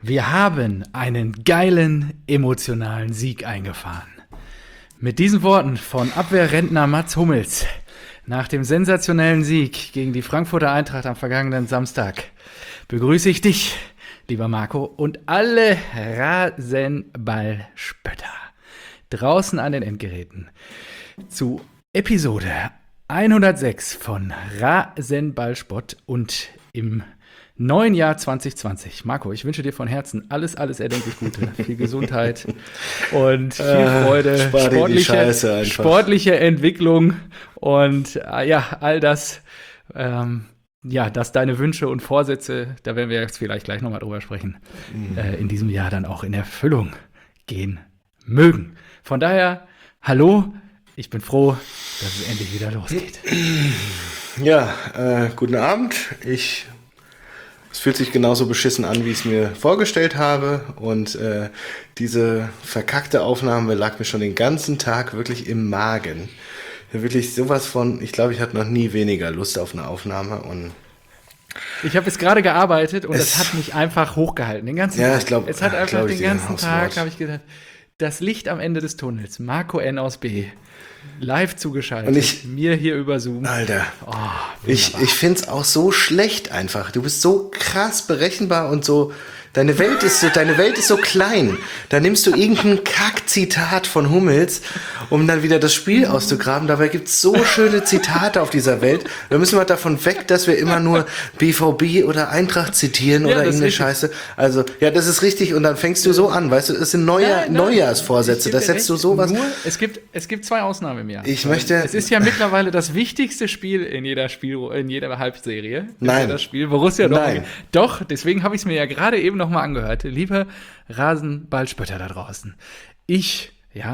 Wir haben einen geilen, emotionalen Sieg eingefahren. Mit diesen Worten von Abwehrrentner Mats Hummels nach dem sensationellen Sieg gegen die Frankfurter Eintracht am vergangenen Samstag begrüße ich dich, lieber Marco, und alle Rasenballspötter draußen an den Endgeräten zu Episode 106 von Rasenballspott und im neuen Jahr 2020. Marco, ich wünsche dir von Herzen alles erdenklich Gute, viel Gesundheit und viel Freude, sportliche Entwicklung und all das, dass deine Wünsche und Vorsätze, da werden wir jetzt vielleicht gleich nochmal drüber sprechen, in diesem Jahr dann auch in Erfüllung gehen mögen. Von daher, hallo, ich bin froh, dass es endlich wieder losgeht. Ja, guten Abend. Es fühlt sich genauso beschissen an, wie ich es mir vorgestellt habe. Und diese verkackte Aufnahme lag mir schon den ganzen Tag wirklich im Magen. Wirklich sowas von, ich glaube, ich hatte noch nie weniger Lust auf eine Aufnahme. Und ich habe jetzt gerade gearbeitet und das hat mich einfach hochgehalten, den ganzen Tag. Ich glaube, es hat einfach den ganzen Tag, habe ich gedacht, das Licht am Ende des Tunnels, Marco N. aus B., live zugeschaltet, und mir hier über Zoom. Alter, ich finde es auch so schlecht einfach. Du bist so krass berechenbar und so, deine Welt ist so klein. Da nimmst du irgendein Kack-Zitat von Hummels, um dann wieder das Spiel auszugraben. Dabei gibt es so schöne Zitate auf dieser Welt. Da müssen wir davon weg, dass wir immer nur BVB oder Eintracht zitieren oder irgendeine Scheiße. Also, ja, das ist richtig. Und dann fängst du so an, weißt du, es sind Neujahrsvorsätze. Das setzt du sowas. Es gibt zwei Ausnahmen im Jahr. Es ist ja mittlerweile das wichtigste Spiel in jeder Halbserie. Nein. Ja das Spiel Borussia Dortmund. Nein. Doch, deswegen habe ich es mir ja gerade eben noch mal angehört. Liebe Rasenballspötter da draußen. Ich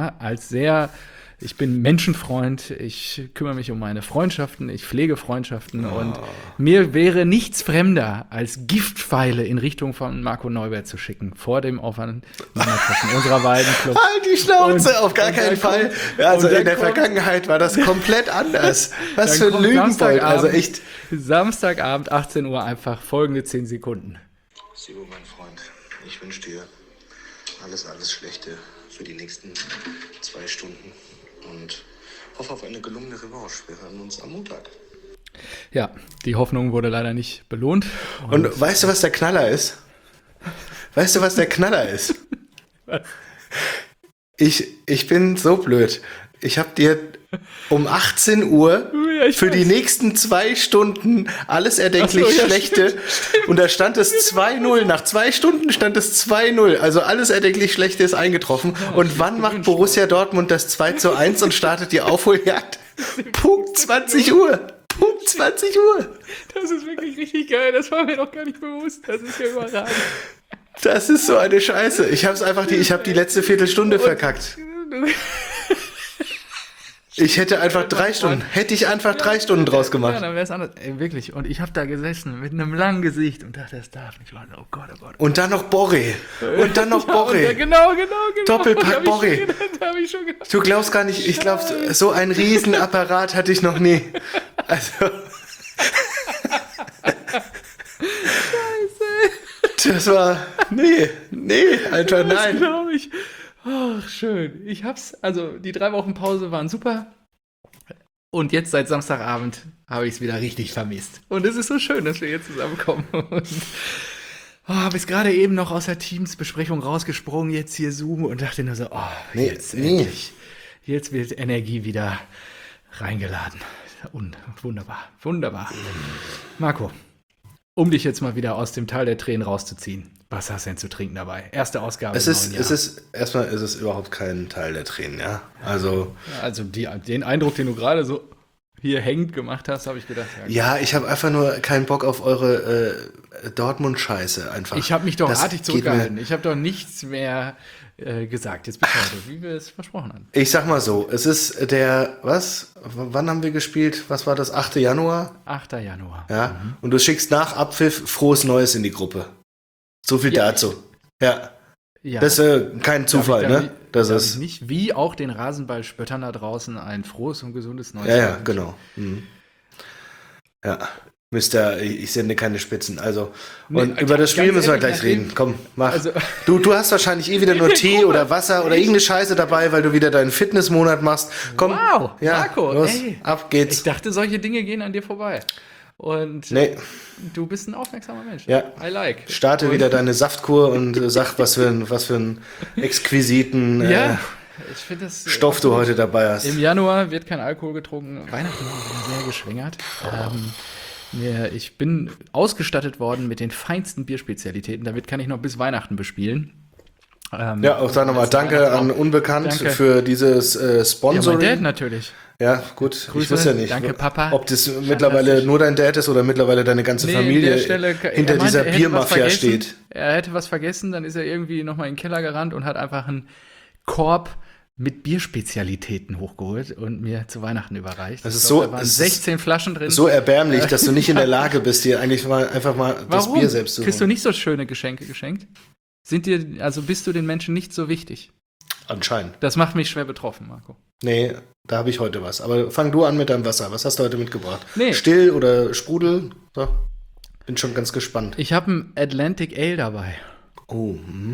bin Menschenfreund, ich kümmere mich um meine Freundschaften, ich pflege Freundschaften und mir wäre nichts fremder, als Giftpfeile in Richtung von Marco Neubert zu schicken, vor dem Aufeinandertreffen unserer beiden Clubs. Halt die Schnauze, auf gar keinen Fall. Also in der Vergangenheit war das komplett anders. Was für ein Lügenbold, also echt. Samstagabend, 18 Uhr, einfach folgende 10 Sekunden. Sibo, mein Freund, ich wünsche dir alles Schlechte für die nächsten 2 Stunden und hoffe auf eine gelungene Revanche. Wir hören uns am Montag. Ja, die Hoffnung wurde leider nicht belohnt. Und weißt du, was der Knaller ist? Was? Ich bin so blöd. Ich habe dir um 18 Uhr für die nächsten 2 Stunden alles erdenklich Schlechte. Stimmt. Und da stand es 2-0. Nach 2 Stunden stand es 2-0. Also alles erdenklich Schlechte ist eingetroffen. Ja, und wann macht Borussia Dortmund das 2-1 und startet die Aufholjagd? Punkt 20 Uhr. Punkt 20 Uhr. Das ist wirklich richtig geil. Das war mir noch gar nicht bewusst. Das ist ja überragend. Das ist so eine Scheiße. Ich habe die letzte Viertelstunde verkackt. Ich hätte einfach 3 Stunden. Hätte ich einfach 3 Stunden draus gemacht. Ja, dann wäre es anders. Ey, wirklich. Und ich habe da gesessen mit einem langen Gesicht und dachte, das darf nicht. Oh Gott. Und dann noch Borre. Genau. Doppelpack Borre. Hab ich schon gedacht. Du glaubst gar nicht, ich glaube, so einen Riesenapparat hatte ich noch nie. Also. Scheiße. Das war. Nee, einfach nein. Das glaube ich. Ach, schön. Die 3 Wochen Pause waren super. Und jetzt seit Samstagabend habe ich es wieder richtig vermisst. Und es ist so schön, dass wir jetzt zusammenkommen. Und habe ich gerade eben noch aus der Teams-Besprechung rausgesprungen, jetzt hier Zoom und dachte nur so, endlich. Jetzt wird Energie wieder reingeladen. Und wunderbar. Marco, um dich jetzt mal wieder aus dem Tal der Tränen rauszuziehen. Was hast du denn zu trinken dabei? Erste Ausgabe im neuen Jahr. Erstmal ist es überhaupt kein Teil der Tränen, ja. Also den Eindruck, den du gerade so hier hängend gemacht hast, habe ich gedacht. Ja, ich habe einfach nur keinen Bock auf eure Dortmund-Scheiße einfach. Ich habe mich doch artig zurückgehalten. Ich habe doch nichts mehr gesagt. Jetzt bist du, wie wir es versprochen haben. Ich sag mal so, es ist wann haben wir gespielt? Was war das? 8. Januar? 8. Januar. Ja, und du schickst nach Abpfiff frohes Neues in die Gruppe. So viel dazu. Ja. Das ist kein Zufall, ne? Das ist nicht, wie auch den Rasenballspöttern da draußen ein frohes und gesundes Neues. Ja, genau. Mhm. Ja. Mister, ich sende keine Spitzen. Also, Nee, und über das Spiel ganz müssen wir ehrlich, gleich reden. Komm, mach. Also- Du hast wahrscheinlich wieder nur Tee oder Wasser oder irgendeine Scheiße dabei, weil du wieder deinen Fitnessmonat machst. Komm, Wow, ja, Marco, los, ey. ab Ich geht's. dachte, solche Dinge gehen an dir vorbei. Und Nee, du bist ein aufmerksamer Mensch. Ja. I like. starte Und- wieder deine Saftkur und sag, was für einen exquisiten Ja, ich finde das. Stoff du heute dabei hast. Im Januar wird kein Alkohol getrunken. Weihnachten war wieder sehr geschwängert. Ich bin ausgestattet worden mit den feinsten Bierspezialitäten. Damit kann ich noch bis Weihnachten bespielen. Ja, auch sag nochmal Danke an Unbekannt Danke. für dieses Ja, mein Dad Sponsoring. natürlich. Ja, gut. Grüße. Ich wusste ja nicht, Danke, Papa. ob das mittlerweile Fantastisch. nur dein Dad ist oder mittlerweile deine ganze Nee, Familie an der Stelle, hinter er meinte, dieser er hätte was Biermafia vergessen. steht. Er hätte was vergessen, dann ist er irgendwie nochmal in den Keller gerannt und hat einfach einen Korb mit Bierspezialitäten hochgeholt und mir zu Weihnachten überreicht. Das Ich ist glaub, so- da waren es ist 16 Flaschen drin. So erbärmlich, dass du nicht in der Lage bist, dir eigentlich einfach mal das Warum? Bier selbst zu Kriegst du holen. nicht so schöne Geschenke geschenkt? Bist du den Menschen nicht so wichtig? Anscheinend. Das macht mich schwer betroffen, Marco. Nee, da habe ich heute was. Aber fang du an mit deinem Wasser. Was hast du heute mitgebracht? Nee. Still oder Sprudel? So. Bin schon ganz gespannt. Ich habe ein Atlantic Ale dabei. Oh,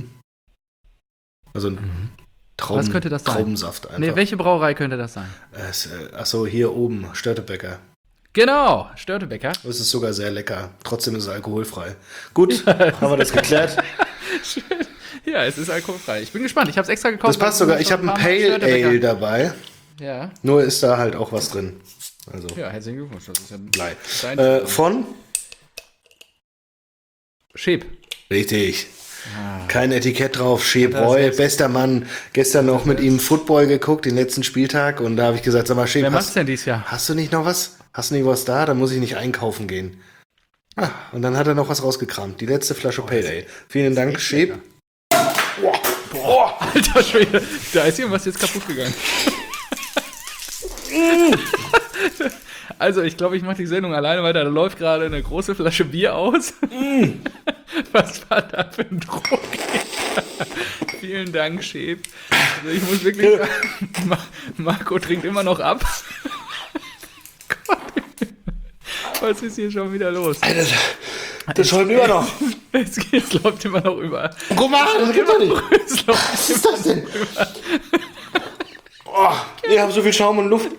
also ein Trauben, Was könnte das sein? Traubensaft einfach. Nee, welche Brauerei könnte das sein? Achso, hier oben, Störtebäcker. Genau, Störtebecker. Das ist sogar sehr lecker. Trotzdem ist es alkoholfrei. Gut, haben wir das geklärt. Ja, es ist alkoholfrei. Ich bin gespannt. Ich habe es extra gekauft. Das passt sogar. Ich habe ein Pale Ale dabei. Ja. Nur ist da halt auch was drin. Also Ja, herzlichen Glückwunsch. Das ist ja Blei. dein Von? Schäb. Richtig. Kein Etikett drauf. Hat er Schebreu, selbst- bester Mann. Gestern noch mit ihm Football geguckt, den letzten Spieltag. Und da habe ich gesagt, sag mal, Schäb, Wer macht's denn dieses Jahr? hast du nicht noch was? Hast du nicht was da? Dann muss ich nicht einkaufen gehen. Ah, und dann hat er noch was rausgekramt. Die letzte Flasche Pale Ale. Vielen Dank, Schäb. Boah, alter Schwede. Da ist irgendwas jetzt kaputt gegangen. Also, ich glaube, ich mache die Sendung alleine weiter. Da läuft gerade eine große Flasche Bier aus. Was war da für ein Druck? Vielen Dank, Schäb. Also ich muss wirklich sagen, Marco trinkt immer noch ab. Gott, was ist hier schon wieder los? Alter, das schäumt immer noch. Es läuft immer noch über. Guck mal, das gibt's doch nicht. Es läuft Was ist das denn? Oh, ich habe so viel Schaum und Luft.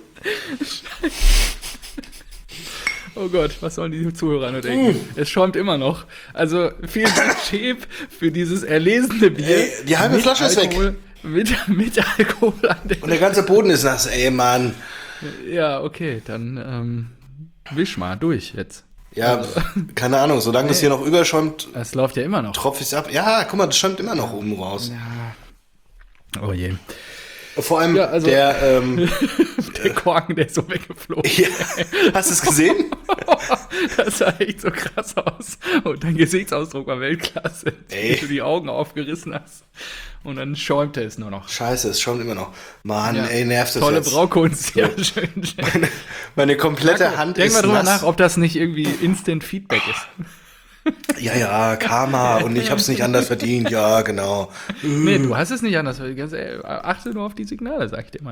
Oh Gott, was sollen die Zuhörer nur denken? Es schäumt immer noch. Also vielen Dank, Schäb, für dieses erlesene Bier. Ey, die halbe Mit Flasche ist weg. Alkohol, mit Alkohol an der. Und der ganze Boden ist nass, ey, Mann. Ja, okay, dann wisch mal durch jetzt. Ja, keine Ahnung, solange das hier noch überschäumt, Es läuft ja immer noch. tropfe ich ab. Ja, guck mal, das schäumt immer noch oben raus. Oh je. Vor allem Ja, also- der, Der Korken, der ist so weggeflogen. ja, hast du es gesehen? Das sah echt so krass aus. Und dein Gesichtsausdruck war Weltklasse. Ey. Wie du die Augen aufgerissen hast. Und dann schäumte es nur noch. Scheiße, es schäumt immer noch. Mann, Ja. ey, nervt das Tolle jetzt. Braukunst. Ja, schön. Meine komplette Hand Denk ist mal drüber nass. nach, ob das nicht irgendwie Instant Feedback ist. Ja, Karma und ich hab's nicht anders verdient. Ja, genau. Nee, du hast es nicht anders. Ganz ehrlich, achte nur auf die Signale, sag ich dir mal.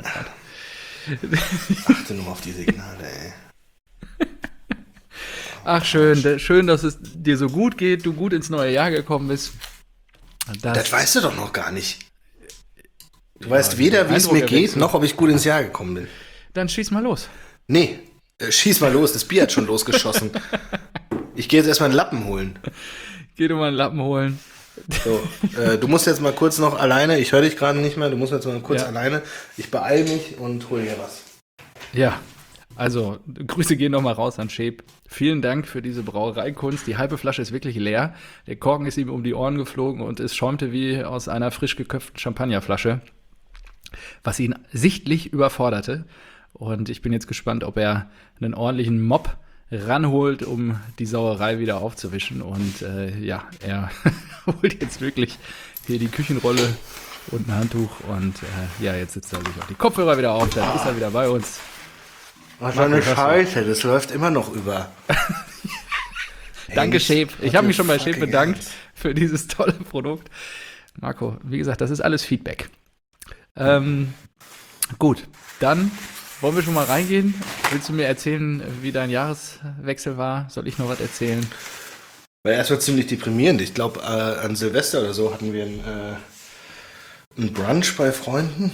Achte nur auf die Signale, ey. Ach, schön. Schön, dass es dir so gut geht, du gut ins neue Jahr gekommen bist. Das weißt du doch noch gar nicht. Du weißt weder, der wie es Eindruck mir geht, erwächst. noch ob ich gut ins Jahr gekommen bin. Dann schieß mal los. Nee, schieß mal los, das Bier hat schon losgeschossen. Ich gehe jetzt erstmal einen Lappen holen. Geh du mal einen Lappen holen. So, du musst jetzt mal kurz noch alleine, ich höre dich gerade nicht mehr, du musst jetzt mal kurz Ja. alleine. Ich beeile mich und hole hier was. Ja, also Grüße gehen nochmal raus an Schäb. Vielen Dank für diese Brauereikunst. Die halbe Flasche ist wirklich leer. Der Korken ist ihm um die Ohren geflogen und es schäumte wie aus einer frisch geköpften Champagnerflasche, was ihn sichtlich überforderte. Und ich bin jetzt gespannt, ob er einen ordentlichen Mopp ranholt, um die Sauerei wieder aufzuwischen. Und ja, er holt jetzt wirklich hier die Küchenrolle und ein Handtuch. Und ja, jetzt sitzt er sich auch die Kopfhörer wieder auf. Dann ist er wieder bei uns. Was für eine Scheiße, das läuft immer noch über. Danke, Schäb. Ich habe mich schon bei Schäb fucking bedankt ass. für dieses tolle Produkt. Marco, wie gesagt, das ist alles Feedback. Gut, dann wollen wir schon mal reingehen? Willst du mir erzählen, wie dein Jahreswechsel war? Soll ich noch was erzählen? War erstmal ziemlich deprimierend. Ich glaube, an Silvester oder so hatten wir einen Brunch bei Freunden.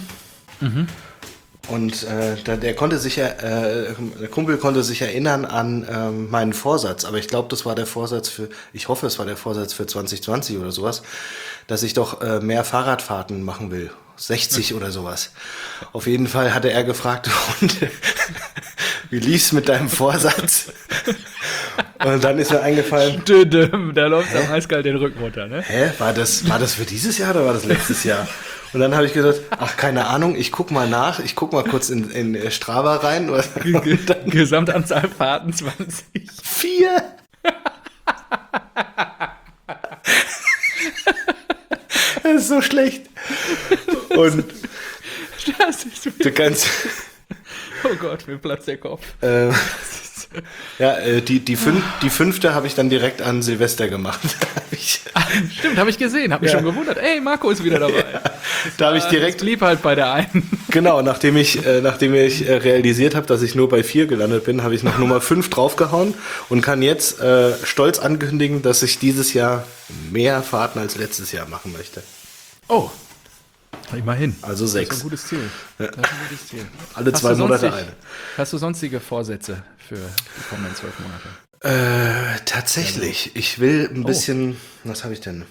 Und der Kumpel konnte sich erinnern an meinen Vorsatz. Aber ich glaube, ich hoffe, es war der Vorsatz für 2020 oder sowas, dass ich doch mehr Fahrradfahrten machen will. 60 oder sowas. Auf jeden Fall hatte er gefragt, und wie lief's mit deinem Vorsatz? Und dann ist mir eingefallen, Da läuft am eiskalt den Rücken runter, ne? war das für dieses Jahr oder war das letztes Jahr? Und dann habe ich gesagt, ach, keine Ahnung, ich guck mal nach, ich guck mal kurz in Strava rein. Und dann Gesamtanzahl Fahrten 20. 4. Das ist so schlecht. Und Das ist du kannst... Oh Gott, mir platzt der Kopf. Die 5. habe ich dann direkt an Silvester gemacht. Stimmt, habe ich gesehen, habe mich schon gewundert. Ey, Marco ist wieder dabei. Da habe ich direkt... Das blieb halt bei der einen. Genau, nachdem ich realisiert habe, dass ich nur bei 4 gelandet bin, habe ich noch Nummer 5 draufgehauen und kann jetzt stolz ankündigen, dass ich dieses Jahr mehr Fahrten als letztes Jahr machen möchte. Oh, immerhin. Also Das 6. ist ein gutes Ziel. Das ist ein gutes Ziel. Alle 2 Monate eine. Hast du sonstige Vorsätze für die kommenden 12 Monate? Tatsächlich. Ich will ein bisschen... Was habe ich denn?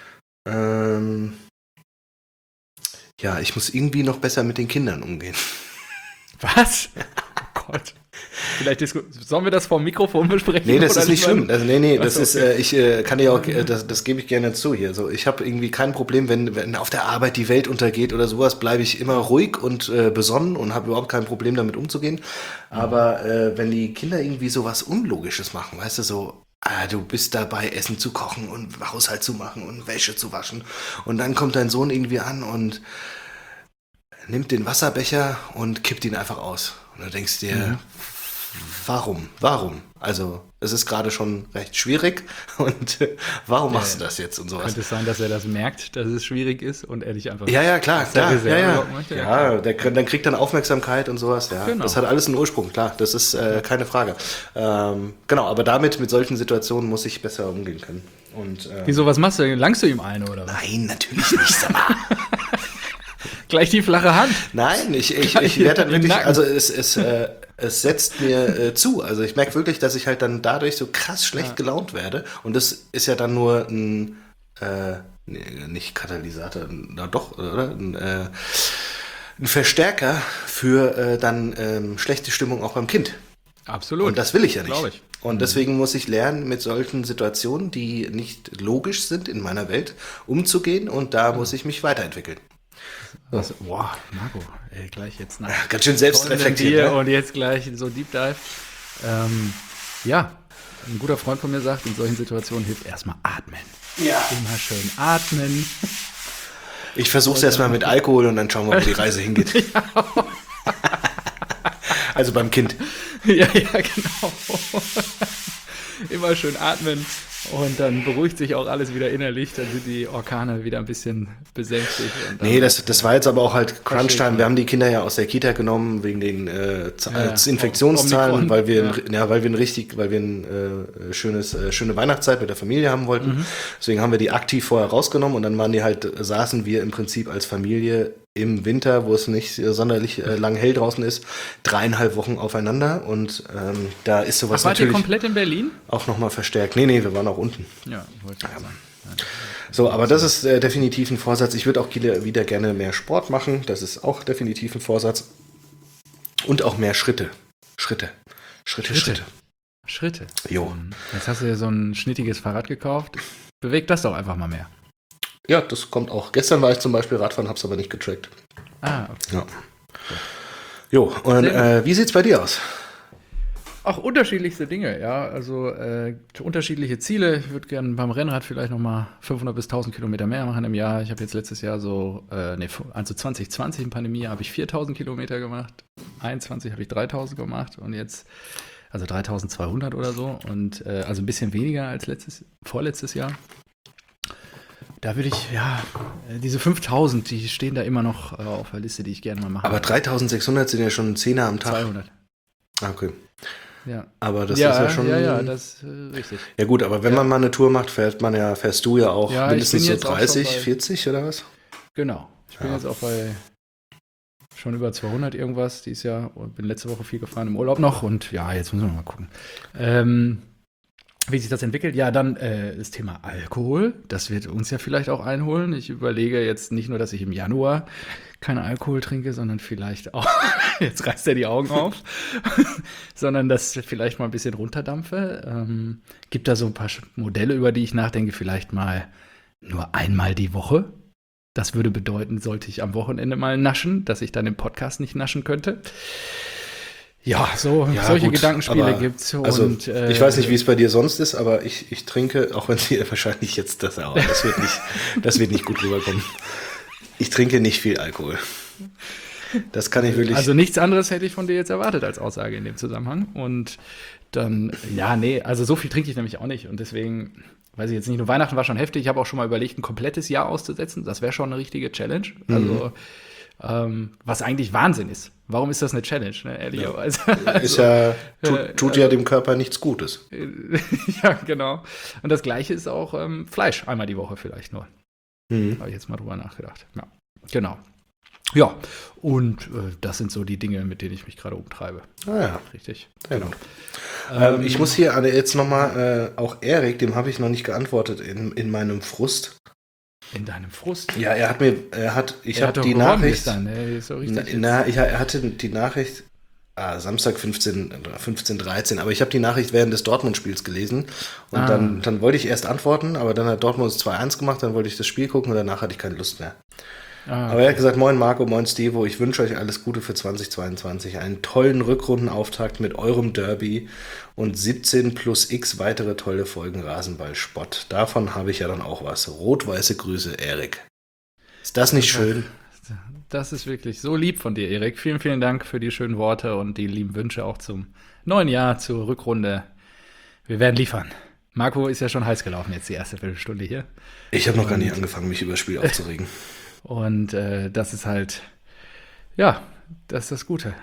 Ja, ich muss irgendwie noch besser mit den Kindern umgehen. Was? Oh Gott. Vielleicht sollen wir das vom Mikrofon besprechen? Nee, das oder ist nicht schlimm. Also, nee, das Achso, ist, ich kann dir auch, das gebe ich gerne zu hier. So, ich habe irgendwie kein Problem, wenn auf der Arbeit die Welt untergeht oder sowas, bleibe ich immer ruhig und besonnen und habe überhaupt kein Problem damit umzugehen. Aber wenn die Kinder irgendwie sowas Unlogisches machen, weißt du, so, du bist dabei, Essen zu kochen und Haushalt zu machen und Wäsche zu waschen und dann kommt dein Sohn irgendwie an und nimmt den Wasserbecher und kippt ihn einfach aus. Und du denkst dir, warum? Also, es ist gerade schon recht schwierig und warum machst du das jetzt und sowas? Könnte es sein, dass er das merkt, dass es schwierig ist und er dich einfach... Ja, klar. Möchte? Ja, dann kriegt er Aufmerksamkeit und sowas. Ja, genau. Das hat alles einen Ursprung, klar. Das ist keine Frage. Genau, aber mit solchen Situationen muss ich besser umgehen können. Und, Wieso, was machst du? Langst du ihm eine, oder was? Nein, natürlich nicht, sag mal. Gleich die flache Hand. Nein, ich werde dann wirklich, also es setzt mir zu. Also ich merke wirklich, dass ich halt dann dadurch so krass schlecht gelaunt werde. Und das ist ja dann nur ein, nicht Katalysator, na doch, oder? Ein Verstärker für dann schlechte Stimmung auch beim Kind. Absolut. Und das will ich ja nicht. Glaube ich. Und deswegen muss ich lernen, mit solchen Situationen, die nicht logisch sind in meiner Welt, umzugehen. Und da muss ich mich weiterentwickeln. Wow, Marco, ey, gleich jetzt nach. Ganz schön selbstreflektiert. Ne? Und jetzt gleich so Deep Dive. Ja, ein guter Freund von mir sagt, in solchen Situationen hilft erstmal atmen. Ja. Immer schön atmen. Ich versuche es erstmal mit Alkohol und dann schauen wir, wo die Reise hingeht. Also beim Kind. Ja, genau. Immer schön atmen. Und dann beruhigt sich auch alles wieder innerlich, dann sind die Orkane wieder ein bisschen besänftigt. Und dann, nee, das war jetzt aber auch halt Crunch-Time. Wir haben die Kinder ja aus der Kita genommen wegen den Infektionszahlen, weil wir eine schöne Weihnachtszeit mit der Familie haben wollten. Deswegen haben wir die aktiv vorher rausgenommen und dann saßen wir im Prinzip als Familie im Winter, wo es nicht sonderlich lang hell draußen ist, 3,5 Wochen aufeinander und da ist sowas wart natürlich ihr komplett in Berlin? Auch nochmal verstärkt. Nee, wir waren auch unten. Ja, wollte ich sagen. So, aber das ist definitiv ein Vorsatz. Ich würde auch wieder gerne mehr Sport machen. Das ist auch definitiv ein Vorsatz. Und auch mehr Schritte. Schritte. Jo. Jetzt hast du dir so ein schnittiges Fahrrad gekauft. Beweg das doch einfach mal mehr. Ja, das kommt auch. Gestern war ich zum Beispiel Radfahren, hab's aber nicht getrackt. Ah, okay. Ja. Jo, und wie sieht's bei dir aus? Auch unterschiedlichste Dinge, ja. Also unterschiedliche Ziele. Ich würde gerne beim Rennrad vielleicht nochmal 500 bis 1000 Kilometer mehr machen im Jahr. Ich habe jetzt letztes Jahr 2020 in Pandemie habe ich 4000 Kilometer gemacht. 21 habe ich 3000 gemacht und jetzt, also 3200 oder so. Und also ein bisschen weniger als vorletztes Jahr. Da würde ich, diese 5000, die stehen da immer noch auf der Liste, die ich gerne mal mache. Aber 3600 sind ja schon ein Zehner am Tag. 200. Ah, okay. Ja. Aber das ist ja schon... Ja, das ist richtig. Ja gut, aber wenn man mal eine Tour macht, fährst du ja auch mindestens so jetzt 30, auch 40 oder was? Genau. Ich bin jetzt auch bei schon über 200 irgendwas dieses Jahr und bin letzte Woche viel gefahren im Urlaub noch und ja, jetzt müssen wir mal gucken. Wie sich das entwickelt, ja, dann das Thema Alkohol, das wird uns ja vielleicht auch einholen. Ich überlege jetzt nicht nur, dass ich im Januar keinen Alkohol trinke, sondern vielleicht auch, jetzt reißt er die Augen auf, sondern das vielleicht mal ein bisschen runterdampfe. Gibt da so ein paar Modelle, über die ich nachdenke, vielleicht mal nur einmal die Woche. Das würde bedeuten, sollte ich am Wochenende mal naschen, dass ich dann im Podcast nicht naschen könnte. Ja, solche gut, Gedankenspiele gibt's. Also, ich weiß nicht, wie es bei dir sonst ist, aber ich trinke, auch wenn sie wahrscheinlich jetzt das wird nicht gut rüberkommen. Ich trinke nicht viel Alkohol. Das kann ich wirklich. Also nichts anderes hätte ich von dir jetzt erwartet als Aussage in dem Zusammenhang. Und dann, also so viel trinke ich nämlich auch nicht. Und deswegen, weiß ich jetzt nicht, nur Weihnachten war schon heftig. Ich habe auch schon mal überlegt, ein komplettes Jahr auszusetzen. Das wäre schon eine richtige Challenge. Also, was eigentlich Wahnsinn ist. Warum ist das eine Challenge, ne, ehrlicherweise? Ja. Tut ja dem Körper nichts Gutes. Ja, genau. Und das Gleiche ist auch Fleisch, einmal die Woche vielleicht nur. Habe ich jetzt mal drüber nachgedacht. Ja, genau. Ja, und das sind so die Dinge, mit denen ich mich gerade umtreibe. Ah ja. Richtig. Sehr gut. Ich muss hier jetzt nochmal, auch Erik, dem habe ich noch nicht geantwortet in meinem Frust. In deinem Frust? Ja, ich habe die Nachricht. Er hatte die Nachricht Samstag 15:13, aber ich habe die Nachricht während des Dortmund-Spiels gelesen und dann wollte ich erst antworten, aber dann hat Dortmund 2-1 gemacht, dann wollte ich das Spiel gucken und danach hatte ich keine Lust mehr. Aber er hat gesagt, moin Marco, moin Stevo, ich wünsche euch alles Gute für 2022, einen tollen Rückrundenauftakt mit eurem Derby und 17 plus x weitere tolle Folgen Rasenball-Spott. Davon habe ich ja dann auch was. Rot-weiße Grüße, Erik. Ist das nicht schön? Das ist wirklich so lieb von dir, Erik. Vielen, vielen Dank für die schönen Worte und die lieben Wünsche auch zum neuen Jahr, zur Rückrunde. Wir werden liefern. Marco ist ja schon heiß gelaufen jetzt die erste Viertelstunde hier. Ich habe noch gar nicht angefangen, mich über das Spiel aufzuregen. Und das ist halt, ja, das ist das Gute.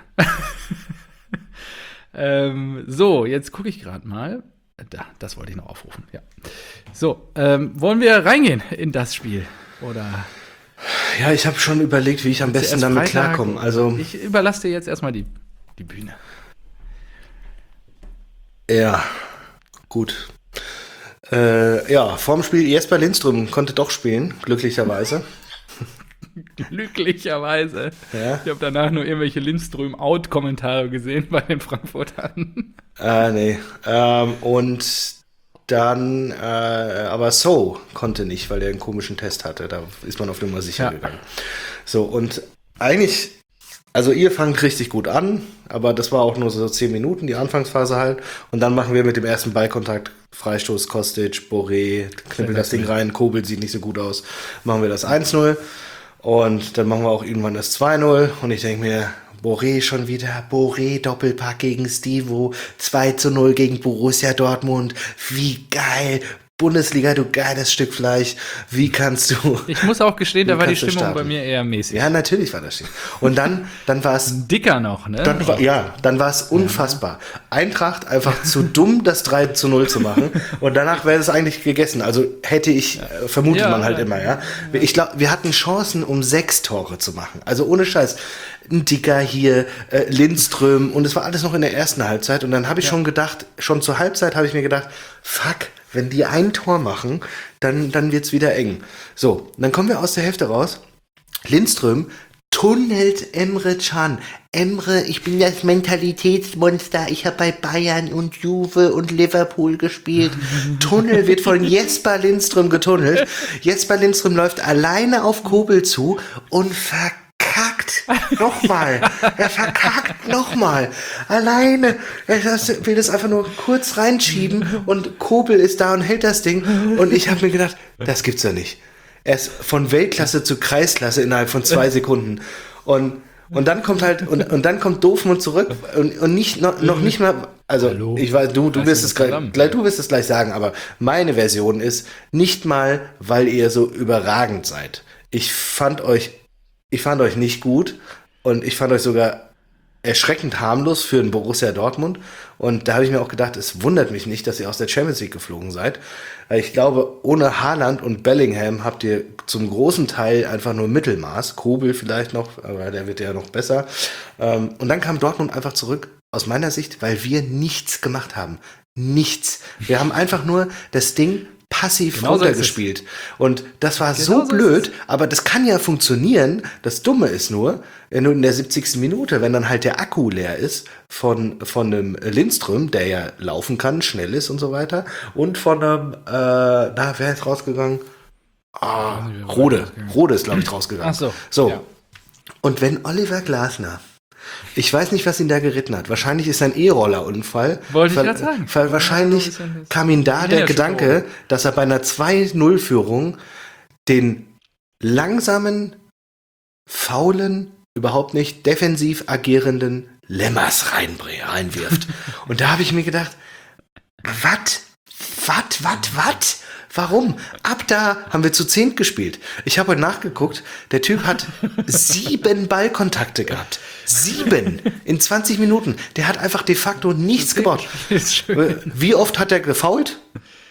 So, jetzt gucke ich gerade mal. Das wollte ich noch aufrufen, ja. So, wollen wir reingehen in das Spiel? Oder? Ja, ich habe schon überlegt, wie ich am besten damit klarkomme. Also, ich überlasse dir jetzt erstmal die Bühne. Ja, gut. Vorm Spiel Jesper Lindström konnte doch spielen, glücklicherweise. Glücklicherweise. Ja? Ich habe danach nur irgendwelche Lindström-Out-Kommentare gesehen bei den Frankfurtern. Nee. Und dann, aber So konnte nicht, weil er einen komischen Test hatte. Da ist man auf Nummer sicher gegangen. So, und eigentlich, also ihr fangt richtig gut an, aber das war auch nur so 10 Minuten, die Anfangsphase halt. Und dann machen wir mit dem ersten Ballkontakt Freistoß, Kostic, Boré, knippelt das Ding rein, Kobel sieht nicht so gut aus. Machen wir das 1-0. Und dann machen wir auch irgendwann das 2-0 und ich denke mir, Boré schon wieder, Boré Doppelpack gegen Stevo, 2-0 gegen Borussia Dortmund, wie geil, Bundesliga, du geiles Stück Fleisch, wie kannst du... Ich muss auch gestehen, da war die Stimmung bei mir eher mäßig. Ja, natürlich war das Stimmung. Und dann war es... Dicker noch, ne? Dann war es unfassbar. Eintracht einfach zu dumm, das 3-0 zu machen und danach wäre es eigentlich gegessen. Also hätte ich, vermutet man halt immer, ja. Ich glaube, wir hatten Chancen, um 6 Tore zu machen. Also ohne Scheiß. Ein Dicker hier, Lindström und es war alles noch in der ersten Halbzeit und dann habe ich schon gedacht, schon zur Halbzeit habe ich mir gedacht, fuck, wenn die ein Tor machen, dann wird's wieder eng. So, dann kommen wir aus der Hälfte raus. Lindström tunnelt Emre Can. Emre, ich bin das Mentalitätsmonster. Ich habe bei Bayern und Juve und Liverpool gespielt. Tunnel wird von Jesper Lindström getunnelt. Jesper Lindström läuft alleine auf Kobel zu und verkackt nochmal. Er verkackt nochmal. Alleine. Er will das einfach nur kurz reinschieben und Kobel ist da und hält das Ding. Und ich habe mir gedacht, das gibt's ja nicht. Er ist von Weltklasse zu Kreisklasse innerhalb von 2 Sekunden. Und Und dann kommt halt, und dann kommt Dortmund zurück und nicht, noch nicht mal, also Hallo? ich weiß, du wirst es gleich sagen, aber meine Version ist, nicht mal, weil ihr so überragend seid. Ich fand euch nicht gut und ich fand euch sogar erschreckend harmlos für den Borussia Dortmund. Und da habe ich mir auch gedacht, es wundert mich nicht, dass ihr aus der Champions League geflogen seid. Weil ich glaube, ohne Haaland und Bellingham habt ihr zum großen Teil einfach nur Mittelmaß. Kobel vielleicht noch, aber der wird ja noch besser. Und dann kam Dortmund einfach zurück, aus meiner Sicht, weil wir nichts gemacht haben. Nichts. Wir haben einfach nur das Ding passiv runtergespielt. Und das war so blöd, aber das kann ja funktionieren. Das Dumme ist nur in der 70. Minute, wenn dann halt der Akku leer ist von einem Lindström, der ja laufen kann, schnell ist und so weiter, und von einem, wer ist rausgegangen? Rode ist, glaube ich, rausgegangen. Ach so. Ja. Und wenn Oliver Glasner, ich weiß nicht, was ihn da geritten hat. Wahrscheinlich ist ein E-Roller-Unfall. Wollte ich gerade sagen. Wahrscheinlich kam ihm da der Gedanke, dass er bei einer 2-0-Führung den langsamen, faulen, überhaupt nicht defensiv agierenden Lemmers reinwirft. Und da habe ich mir gedacht, was? Warum? Ab da haben wir zu 10 gespielt. Ich habe heute nachgeguckt, der Typ hat 7 Ballkontakte gehabt. 7 in 20 Minuten. Der hat einfach de facto nichts gebaut. Wie oft hat er gefoult?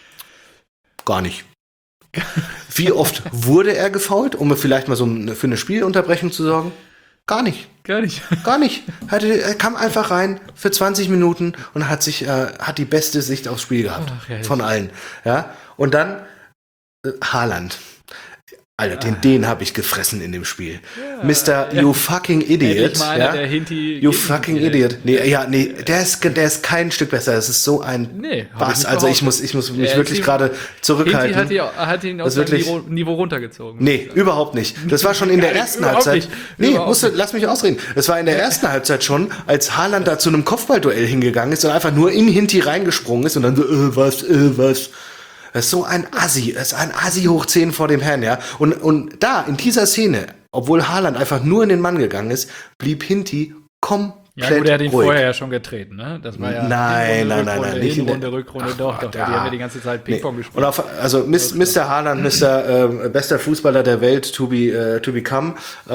Gar nicht. Wie oft wurde er gefoult, um vielleicht mal für eine Spielunterbrechung zu sorgen? Gar nicht. Er kam einfach rein für 20 Minuten und hat die beste Sicht aufs Spiel gehabt. Von allen. Ja? Und dann Haaland. Alter, den habe ich gefressen in dem Spiel. Ja, Mr. You fucking idiot. Ja? You fucking idiot. Nee, der ist kein Stück besser. Das ist so ein Bass. Also ich muss mich wirklich gerade zurückhalten. Hinti hat ihn aus seinem Niveau runtergezogen. Nee, überhaupt nicht. Das war schon in der ersten Halbzeit. Lass mich ausreden. Das war in der ersten Halbzeit schon, als Haaland da zu einem Kopfballduell hingegangen ist und einfach nur in Hinti reingesprungen ist und dann so, was. Das ist so ein Assi. Das ist ein Assi hoch 10 vor dem Herrn, ja. Und da, in dieser Szene, obwohl Haaland einfach nur in den Mann gegangen ist, blieb Hinti komplett ruhig. Er hat ihn vorher ja schon getreten, ne? Das war ja Nein. Nicht in der Rückrunde, doch. Die haben ja die ganze Zeit Ping-Pong gespielt. Und also Mr. Haaland, bester Fußballer der Welt, to become,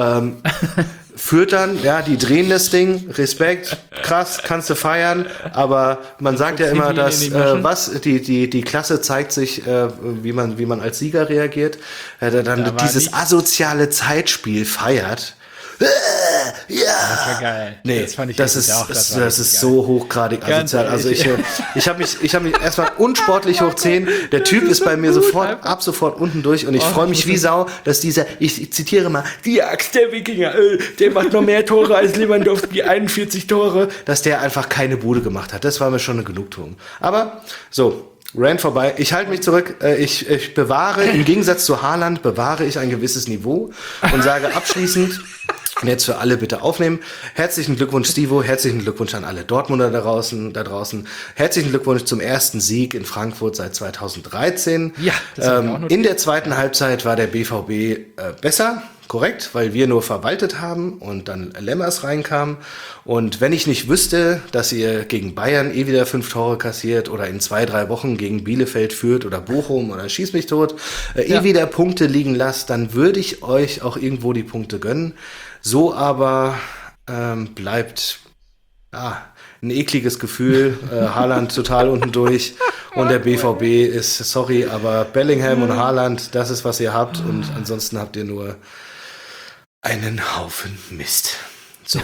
führt dann, die drehen das Ding, Respekt, krass, kannst du feiern, aber man sagt ja immer, dass die Klasse zeigt sich, wie man als Sieger reagiert, dann dieses asoziale Zeitspiel feiert. Ja. Das war geil. Nee, das ist so hochgradig asozial. Also ich habe mich erstmal unsportlich hoch 10. Der Typ ist bei mir ab sofort unten durch und ich freue mich wie Sau, dass ich zitiere mal, die Axt der Wikinger, der macht noch mehr Tore als Lewandowski, 41 Tore, dass der einfach keine Bude gemacht hat. Das war mir schon eine Genugtuung. Aber so, Rant vorbei. Ich halte mich zurück. Ich bewahre, im Gegensatz zu Haaland, ein gewisses Niveau und sage abschließend, und jetzt für alle bitte aufnehmen. Herzlichen Glückwunsch, Stivo. Herzlichen Glückwunsch an alle Dortmunder da draußen. Herzlichen Glückwunsch zum ersten Sieg in Frankfurt seit 2013. Ja, das haben wir auch notiert. In der zweiten Halbzeit war der BVB besser. Korrekt, weil wir nur verwaltet haben und dann Lemmers reinkam. Und wenn ich nicht wüsste, dass ihr gegen Bayern wieder 5 Tore kassiert oder in 2-3 Wochen gegen Bielefeld führt oder Bochum oder Schieß mich tot, wieder Punkte liegen lasst, dann würde ich euch auch irgendwo die Punkte gönnen. So aber bleibt ein ekliges Gefühl. Haaland total unten durch. Und der BVB ist, sorry, aber Bellingham und Haaland, das ist, was ihr habt. Und ansonsten habt ihr nur einen Haufen Mist. So.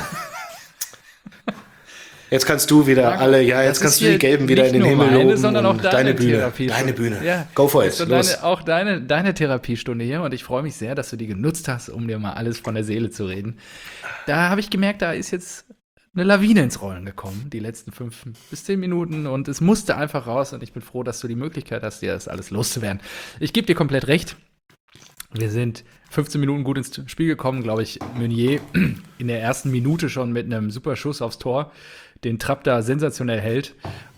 Jetzt kannst du wieder jetzt kannst du die Gelben wieder in den Himmel loben. Sondern auch deine Bühne. Deine Bühne. Ja. Go for it. Auch deine Therapiestunde hier. Und ich freue mich sehr, dass du die genutzt hast, um dir mal alles von der Seele zu reden. Da habe ich gemerkt, da ist jetzt eine Lawine ins Rollen gekommen, die letzten 5 bis 10 Minuten. Und es musste einfach raus. Und ich bin froh, dass du die Möglichkeit hast, dir das alles loszuwerden. Ich gebe dir komplett recht. Wir sind 15 Minuten gut ins Spiel gekommen, glaube ich. Meunier in der ersten Minute schon mit einem super Schuss aufs Tor den Trapp da sensationell hält.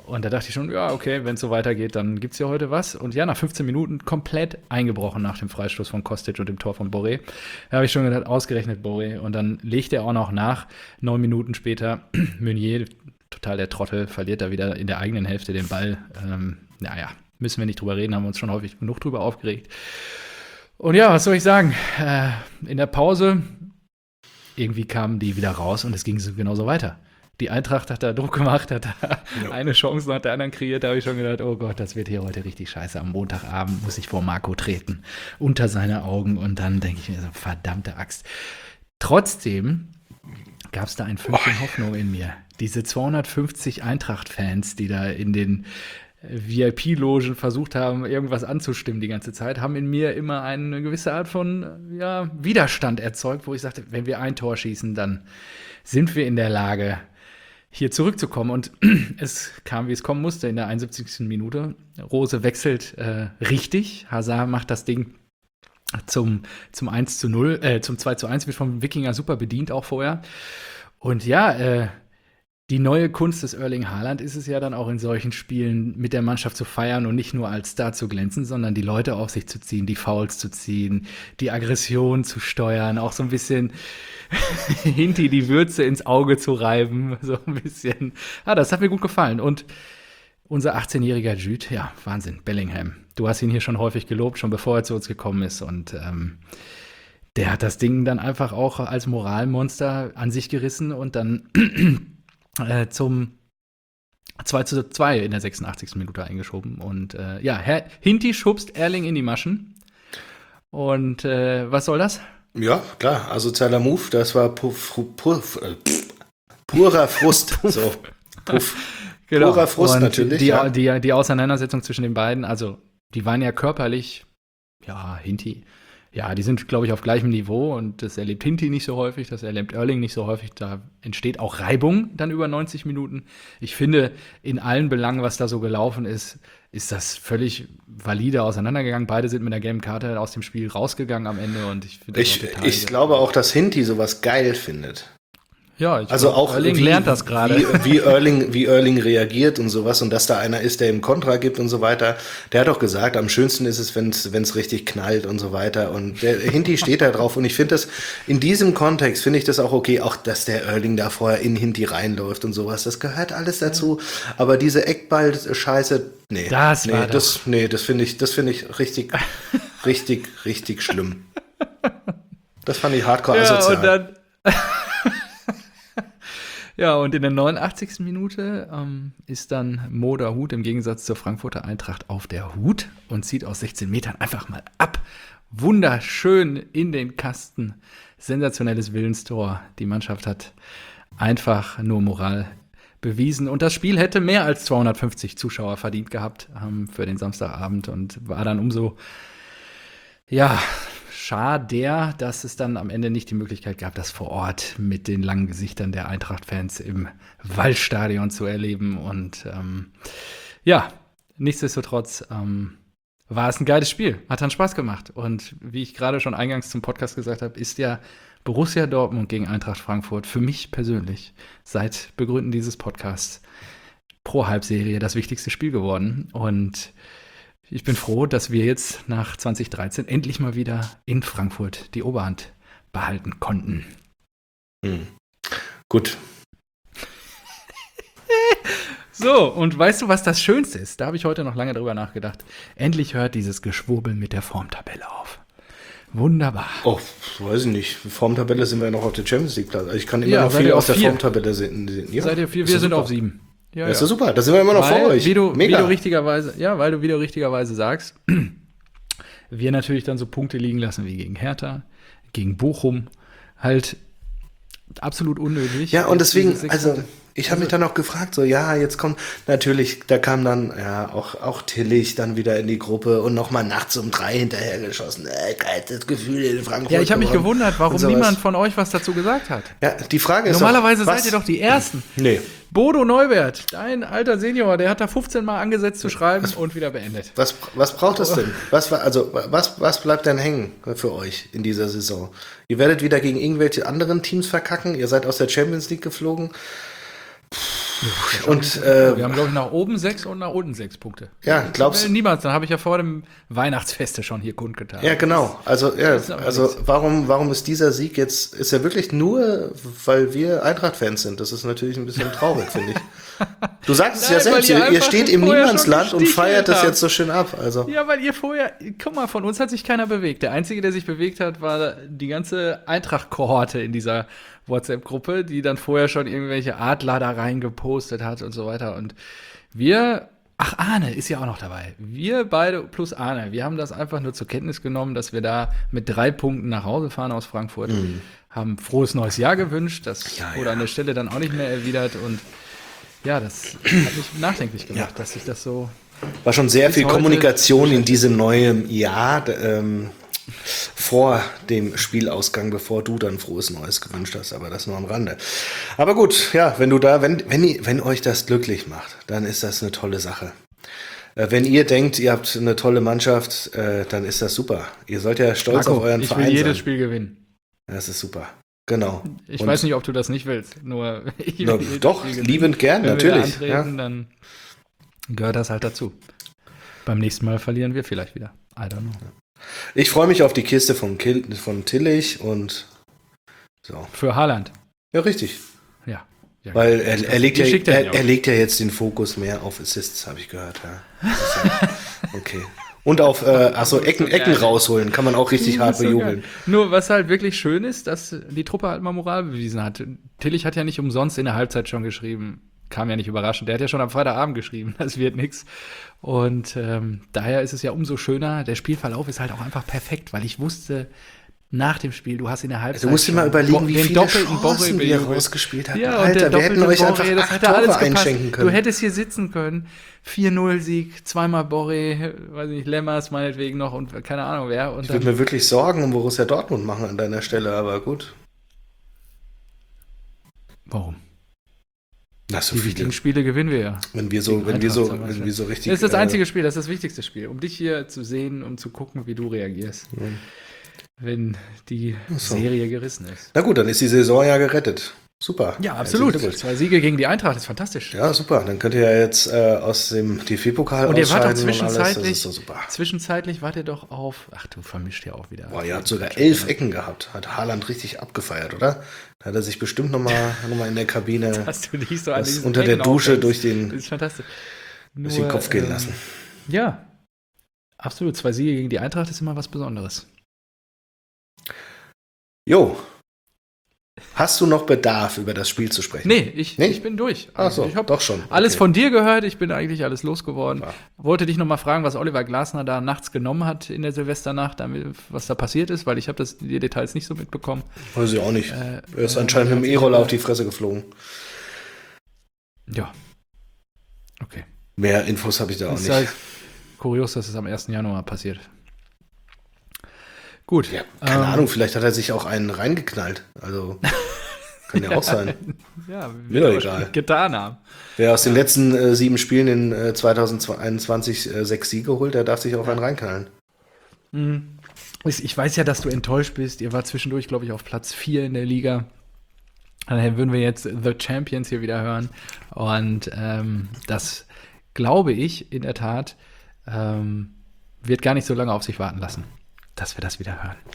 Und da dachte ich schon, ja, okay, wenn es so weitergeht, dann gibt es ja heute was. Und ja, nach 15 Minuten komplett eingebrochen nach dem Freistoß von Kostic und dem Tor von Borré. Da habe ich schon gedacht, ausgerechnet Borré. Und dann legt er auch noch nach. 9 Minuten später, Meunier, total der Trottel, verliert da wieder in der eigenen Hälfte den Ball. Naja, müssen wir nicht drüber reden, haben wir uns schon häufig genug drüber aufgeregt. Und ja, was soll ich sagen? In der Pause, irgendwie kamen die wieder raus und es ging so genauso weiter. Die Eintracht hat da Druck gemacht, hat da eine Chance nach der anderen kreiert. Da habe ich schon gedacht, oh Gott, das wird hier heute richtig scheiße. Am Montagabend muss ich vor Marco treten, unter seine Augen. Und dann denke ich mir so, verdammte Axt. Trotzdem gab es da ein Fünkchen Hoffnung in mir. Diese 250 Eintracht-Fans, die da in den VIP-Logen versucht haben, irgendwas anzustimmen die ganze Zeit, haben in mir immer eine gewisse Art von Widerstand erzeugt, wo ich sagte, wenn wir ein Tor schießen, dann sind wir in der Lage, hier zurückzukommen. Und es kam, wie es kommen musste, in der 71. Minute. Rose wechselt richtig. Hazard macht das Ding zum 1:0, zum 2:1, wird vom Wikinger super bedient auch vorher. Und ja, die neue Kunst des Erling Haaland ist es ja dann auch in solchen Spielen mit der Mannschaft zu feiern und nicht nur als Star zu glänzen, sondern die Leute auf sich zu ziehen, die Fouls zu ziehen, die Aggression zu steuern, auch so ein bisschen Hinti die Würze ins Auge zu reiben, so ein bisschen. Das hat mir gut gefallen. Und unser 18-jähriger Jude, ja, Wahnsinn, Bellingham. Du hast ihn hier schon häufig gelobt, schon bevor er zu uns gekommen ist. Und der hat das Ding dann einfach auch als Moralmonster an sich gerissen und dann zum 2:2 in der 86. Minute eingeschoben. Und Hinti schubst Erling in die Maschen. Und was soll das? Ja, klar, asozialer Move, das war purer Frust. So, Genau. Purer Frust und natürlich. Die Auseinandersetzung zwischen den beiden, also die waren ja körperlich, Hinti, die sind, glaube ich, auf gleichem Niveau und das erlebt Hinti nicht so häufig, das erlebt Erling nicht so häufig. Da entsteht auch Reibung dann über 90 Minuten. Ich finde, in allen Belangen, was da so gelaufen ist, ist das völlig valide auseinandergegangen. Beide sind mit der gelben Karte aus dem Spiel rausgegangen am Ende. Und ich glaube auch, dass Hinti sowas geil findet. Ja, also auch Erling lernt das gerade. Wie Erling reagiert und sowas und dass da einer ist, der ihm Kontra gibt und so weiter. Der hat doch gesagt, am schönsten ist es, wenn es richtig knallt und so weiter. Und der Hinti steht da drauf und ich finde das, in diesem Kontext finde ich das auch okay, auch dass der Erling da vorher in Hinti reinläuft und sowas. Das gehört alles dazu. Aber diese Eckball-Scheiße, nee. Das finde ich richtig schlimm. Das fand ich hardcore asozial. Und dann ja, und in der 89. Minute ist dann Mo Dahoud im Gegensatz zur Frankfurter Eintracht auf der Hut und zieht aus 16 Metern einfach mal ab. Wunderschön in den Kasten. Sensationelles Willenstor. Die Mannschaft hat einfach nur Moral bewiesen. Und das Spiel hätte mehr als 250 Zuschauer verdient gehabt für den Samstagabend und war dann umso, schade, dass es dann am Ende nicht die Möglichkeit gab, das vor Ort mit den langen Gesichtern der Eintracht-Fans im Waldstadion zu erleben. Und nichtsdestotrotz war es ein geiles Spiel. Hat dann Spaß gemacht. Und wie ich gerade schon eingangs zum Podcast gesagt habe, ist ja Borussia Dortmund gegen Eintracht Frankfurt für mich persönlich seit Begründen dieses Podcasts pro Halbserie das wichtigste Spiel geworden. Und ich bin froh, dass wir jetzt nach 2013 endlich mal wieder in Frankfurt die Oberhand behalten konnten. Gut. So, und weißt du, was das Schönste ist? Da habe ich heute noch lange drüber nachgedacht. Endlich hört dieses Geschwurbel mit der Formtabelle auf. Wunderbar. Oh, weiß ich nicht. Formtabelle sind wir noch auf der Champions League Platz. Ich kann immer noch viel aus der Formtabelle sehen. Ja, seid ihr 4? Wir sind auf 7. Ja, ist ja super, da sind wir immer noch vor euch. Wie du wieder richtigerweise sagst, wir natürlich dann so Punkte liegen lassen wie gegen Hertha, gegen Bochum, halt absolut unnötig. Ja, und deswegen, ich habe mich dann auch gefragt, jetzt kommt, natürlich, da kam dann, auch Tillich dann wieder in die Gruppe und nochmal nachts um 3 hinterhergeschossen. Geiles Gefühl in Frankfurt. Ja, ich habe mich gewundert, warum niemand von euch was dazu gesagt hat. Ja, die Frage ist normalerweise seid ihr doch die Ersten. Nee. Bodo Neubert, dein alter Senior, der hat da 15 Mal angesetzt zu schreiben und wieder beendet. Was braucht es denn? Was bleibt denn hängen für euch in dieser Saison? Ihr werdet wieder gegen irgendwelche anderen Teams verkacken, ihr seid aus der Champions League geflogen. Und wir haben, glaube ich, nach oben 6 und nach unten 6 Punkte. Ja, glaubst du? Niemals, dann habe ich ja vor dem Weihnachtsfeste schon hier kundgetan. Ja, genau. Also warum ist dieser Sieg jetzt, ist ja wirklich nur, weil wir Eintracht-Fans sind. Das ist natürlich ein bisschen traurig, finde ich. Du sagst es ja selbst, ihr steht im Niemandsland und feiert das jetzt so schön ab. Also. Ja, weil ihr vorher, guck mal, von uns hat sich keiner bewegt. Der Einzige, der sich bewegt hat, war die ganze Eintracht-Kohorte in dieser WhatsApp-Gruppe, die dann vorher schon irgendwelche Adler da reingepostet hat und so weiter. Und wir, Arne ist ja auch noch dabei. Wir beide plus Arne, wir haben das einfach nur zur Kenntnis genommen, dass wir da mit 3 Punkten nach Hause fahren aus Frankfurt. Haben frohes neues Jahr gewünscht. Das wurde an der Stelle dann auch nicht mehr erwidert. Und ja, das hat mich nachdenklich gemacht, dass sich das so. War schon sehr viel Kommunikation in diesem neuen Jahr vor dem Spielausgang, bevor du dann frohes Neues gewünscht hast, aber das nur am Rande. Aber gut, ja, wenn euch das glücklich macht, dann ist das eine tolle Sache. Wenn ihr denkt, ihr habt eine tolle Mannschaft, dann ist das super. Ihr sollt ja stolz auf euren Verein sein. Ich will jedes Spiel gewinnen. Das ist super. Genau. Ich weiß nicht, ob du das nicht willst. Nur doch, liebend gern, natürlich. Dann gehört das halt dazu. Beim nächsten Mal verlieren wir vielleicht wieder. I don't know. Ich freue mich auf die Kiste von Tillich und so. Für Haaland. Ja, richtig. Ja. Weil er legt ja jetzt den Fokus mehr auf Assists, habe ich gehört. Ja. Okay. Und auf Ecken rausholen, kann man auch richtig hart bejubeln. Geil. Nur was halt wirklich schön ist, dass die Truppe halt mal Moral bewiesen hat. Tillich hat ja nicht umsonst in der Halbzeit schon geschrieben, kam ja nicht überraschend, der hat ja schon am Freitagabend geschrieben, das wird nix. Und daher ist es ja umso schöner, der Spielverlauf ist halt auch einfach perfekt, weil ich wusste, nach dem Spiel, du hast in der Halbzeit. Du musst dir mal überlegen, wie viele Chancen wir rausgespielt haben. Ja, Alter, wir hätten euch einfach 8 Tore einschenken können. Du hättest hier sitzen können. 4-0-Sieg, zweimal Borré, weiß nicht, Lemmers meinetwegen noch und keine Ahnung wer. Und ich würde mir wirklich Sorgen um Borussia Dortmund machen an deiner Stelle, aber gut. Warum? Die wichtigen Spiele gewinnen wir ja. Wenn wir so richtig. Das ist das einzige Spiel, das ist das wichtigste Spiel, um dich hier zu sehen, um zu gucken, wie du reagierst. Wenn die Serie gerissen ist. Na gut, dann ist die Saison ja gerettet. Super. Ja, absolut. 2 Siege gegen die Eintracht ist fantastisch. Ja, super. Dann könnt ihr ja jetzt aus dem DFB-Pokal ausscheiden. Und ihr wart doch zwischenzeitlich, das ist so super. Zwischenzeitlich wart ihr doch auf, du vermischt ja auch wieder. Boah, ihr habt sogar 11 Ecken gehabt. Hat Haaland richtig abgefeiert, oder? Da hat er sich bestimmt noch mal in der Kabine hast du nicht so an unter der Dusche durch den Kopf gehen lassen. Ja, absolut. 2 Siege gegen die Eintracht ist immer was Besonderes. Jo. Hast du noch Bedarf, über das Spiel zu sprechen? Nee, ich bin durch. Also, ich habe doch schon. Alles von dir gehört, ich bin eigentlich alles losgeworden. Ja. Wollte dich noch mal fragen, was Oliver Glasner da nachts genommen hat in der Silvesternacht, was da passiert ist, weil ich habe die Details nicht so mitbekommen. Weiß ich auch nicht. Er ist anscheinend mit dem E-Roller auf die Fresse geflogen. Ja. Okay. Mehr Infos habe ich da auch nicht. Halt kurios, dass es am 1. Januar passiert. Gut. Ja, keine Ahnung, vielleicht hat er sich auch einen reingeknallt. Also, kann ja auch sein. Ja, mir doch egal. Getan haben. Wer aus den letzten 7 Spielen in 2021 6 Siege holt, der darf sich auch einen reinknallen. Ich weiß ja, dass du enttäuscht bist. Ihr war zwischendurch, glaube ich, auf Platz 4 in der Liga. Daher würden wir jetzt The Champions hier wieder hören. Und das, glaube ich, in der Tat, wird gar nicht so lange auf sich warten lassen, dass wir das wieder hören.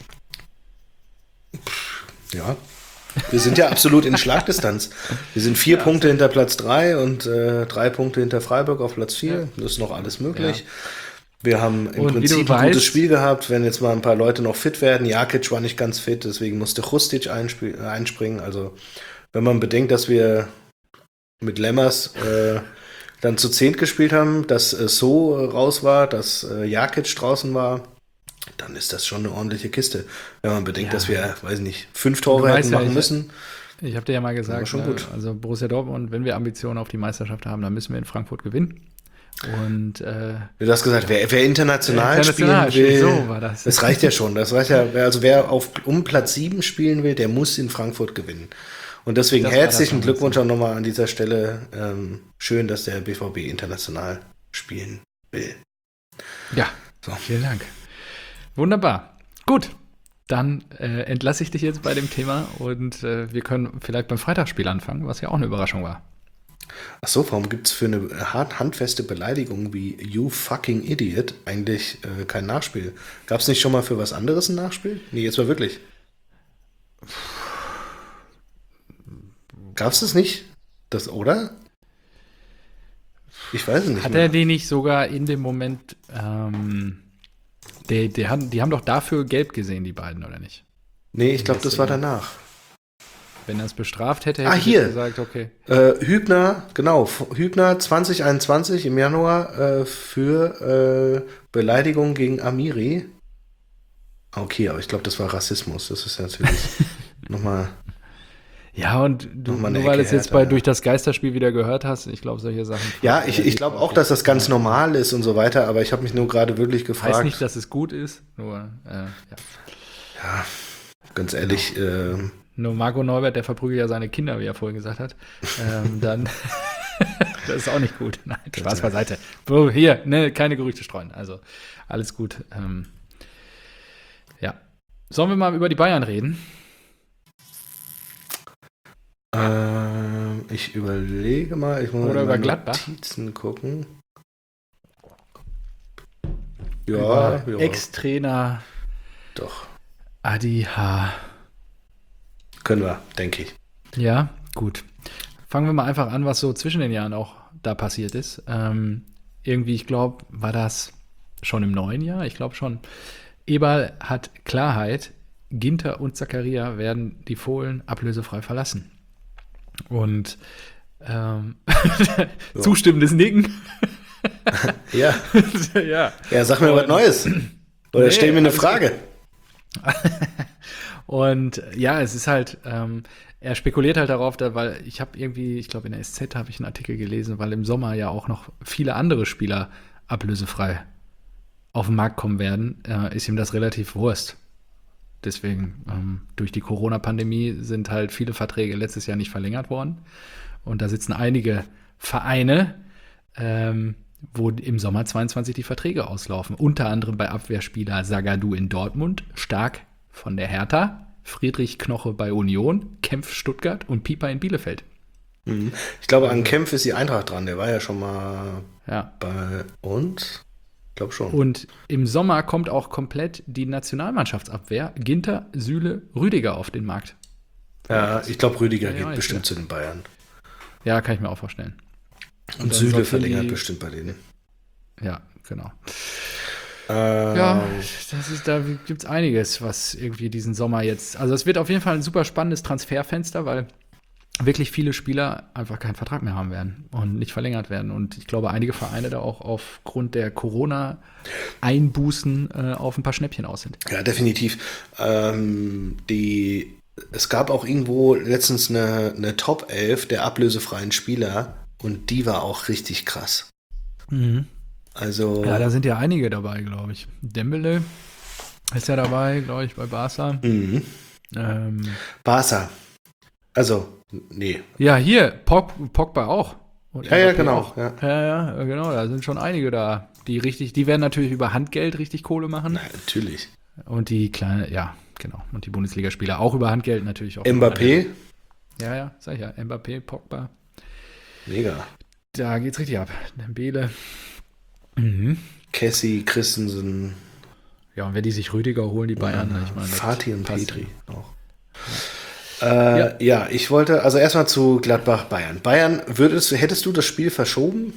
Ja, wir sind ja absolut in Schlagdistanz. Wir sind 4 Punkte hinter Platz 3 und 3 Punkte hinter Freiburg auf Platz 4. Ja. Das ist noch alles möglich. Ja. Wir haben im Prinzip ein gutes Spiel gehabt, wenn jetzt mal ein paar Leute noch fit werden. Jakic war nicht ganz fit, deswegen musste Hrustic einspringen. Also wenn man bedenkt, dass wir mit Lemmers dann zu 10 gespielt haben, dass So raus war, dass Jakic draußen war, dann ist das schon eine ordentliche Kiste. Wenn man bedenkt, dass wir, weiß nicht, 5 Tore hätten machen müssen. Ich habe dir ja mal gesagt, schon gut. Also Borussia Dortmund, wenn wir Ambitionen auf die Meisterschaft haben, dann müssen wir in Frankfurt gewinnen. Und du hast gesagt, wer international spielen will, so war das reicht ja schon. Das reicht ja, also wer um Platz 7 spielen will, der muss in Frankfurt gewinnen. Und deswegen herzlichen Glückwunsch auch nochmal an dieser Stelle. Schön, dass der BVB international spielen will. Ja, so. Vielen Dank. Wunderbar. Gut, dann entlasse ich dich jetzt bei dem Thema und wir können vielleicht beim Freitagsspiel anfangen, was ja auch eine Überraschung war. Achso, warum gibt es für eine handfeste Beleidigung wie You fucking idiot eigentlich kein Nachspiel? Gab es nicht schon mal für was anderes ein Nachspiel? Nee, jetzt mal wirklich. Gab es das nicht? Das, oder? Ich weiß es nicht Hat mehr. er die nicht sogar in dem Moment, die haben doch dafür gelb gesehen, die beiden, oder nicht? Nee, ich glaube, das war danach. Wenn er es bestraft hätte, hätte hier. ich gesagt, okay. Hübner, genau, Hübner 2021 im Januar für Beleidigung gegen Amiri. Okay, aber ich glaube, das war Rassismus. Das ist natürlich nochmal. Ja, und du, Nochmal nur eine weil du Ecke es jetzt härter, durch das Geisterspiel wieder gehört hast, ich glaube, solche Sachen. Ja, ich glaube auch, dass das ganz normal ist und so weiter, aber ich habe mich nur gerade wirklich gefragt. Weiß nicht, dass es gut ist, nur, ja. Ja, ganz ehrlich. Nur Marco Neubert, der verprügelt ja seine Kinder, wie er vorhin gesagt hat. Dann, das ist auch nicht gut. Nein, Spaß beiseite. So, hier, ne, keine Gerüchte streuen. Also, alles gut. Ja. Sollen wir mal über die Bayern reden? Ich überlege mal, ich muss Oder mal über in Gladbach? Notizen gucken. Über Ja. Ex-Trainer Doch. Adi H. Können wir, denke ich. Ja, gut. Fangen wir mal einfach an, was so zwischen den Jahren auch da passiert ist. Irgendwie, ich glaube, war das schon im neuen Jahr? Ich glaube schon. Eberl hat Klarheit. Ginter und Zakaria werden die Fohlen ablösefrei verlassen. Und zustimmendes Nicken. Ja. Ja. Ja, sag mir was Neues. Oder Nee, stell mir eine alles Frage. Und ja, es ist halt, er spekuliert halt darauf, weil ich habe irgendwie, ich glaube in der SZ habe ich einen Artikel gelesen, weil im Sommer ja auch noch viele andere Spieler ablösefrei auf den Markt kommen werden, ist ihm das relativ Wurst. Deswegen, durch die Corona-Pandemie sind halt viele Verträge letztes Jahr nicht verlängert worden. Und da sitzen einige Vereine, wo im Sommer 22 die Verträge auslaufen. Unter anderem bei Abwehrspieler Zagadou in Dortmund, Stark von der Hertha, Friedrich Knoche bei Union, Kempf Stuttgart und Pieper in Bielefeld. Ich glaube, an Kempf ist die Eintracht dran. Der war ja schon mal Ja. bei uns. Ich glaube schon. Und im Sommer kommt auch komplett die Nationalmannschaftsabwehr Ginter, Süle, Rüdiger auf den Markt. Ja, ich glaube, Rüdiger Ja, geht ich bestimmt glaub. zu den Bayern. Ja, kann ich mir auch vorstellen. Und dann Süle soll verlängert Tilly- bestimmt bei denen. Ja, genau. Ja, Ähm, da gibt es einiges, was irgendwie diesen Sommer jetzt. Also, es wird auf jeden Fall ein super spannendes Transferfenster, weil wirklich viele Spieler einfach keinen Vertrag mehr haben werden und nicht verlängert werden. Und ich glaube, einige Vereine da auch aufgrund der Corona-Einbußen auf ein paar Schnäppchen aus sind. Ja, definitiv. Es gab auch irgendwo letztens eine Top 11 der ablösefreien Spieler und die war auch richtig krass. Also, Ja, da sind ja einige dabei, glaube ich. Dembele ist ja dabei, glaube ich, bei Barca. Barca. Also, nee. Ja, hier, Pogba auch. Und Ja, ja, Mbappé genau. auch. Ja. Ja, genau, da sind schon einige da, die werden natürlich über Handgeld richtig Kohle machen. Na, natürlich. Und die kleine, ja, genau. Und die Bundesligaspieler auch über Handgeld natürlich auch. Mbappé, Ja, sag ich ja. Mbappé, Pogba. mega. Da geht's richtig ab. Dembele. Cassie, Christensen, Ja, und wenn die sich Rüdiger holen, die Bayern, ich meine. das Fatih und passt. Petri auch. Ja, ich wollte, also erstmal zu Gladbach Bayern. Bayern, hättest du das Spiel verschoben?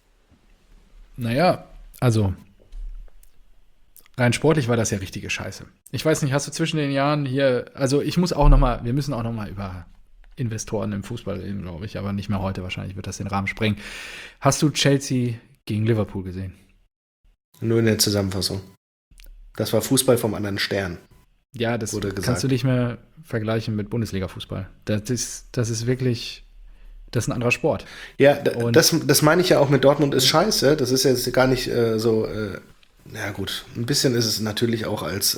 Naja, also rein sportlich war das ja richtige Scheiße. Ich weiß nicht, hast du zwischen den Jahren hier, also wir müssen auch noch mal über Investoren im Fußball reden, glaube ich, aber nicht mehr heute wahrscheinlich, wird das den Rahmen sprengen. Hast du Chelsea gegen Liverpool gesehen? Nur in der Zusammenfassung. Das war Fußball vom anderen Stern. Ja, das Wurde gesagt. kannst du nicht mehr vergleichen mit Bundesliga-Fußball. Das ist wirklich, das ist ein anderer Sport. Ja, Und- das meine ich ja auch mit Dortmund ist scheiße. Das ist jetzt gar nicht so, ja gut, ein bisschen ist es natürlich auch als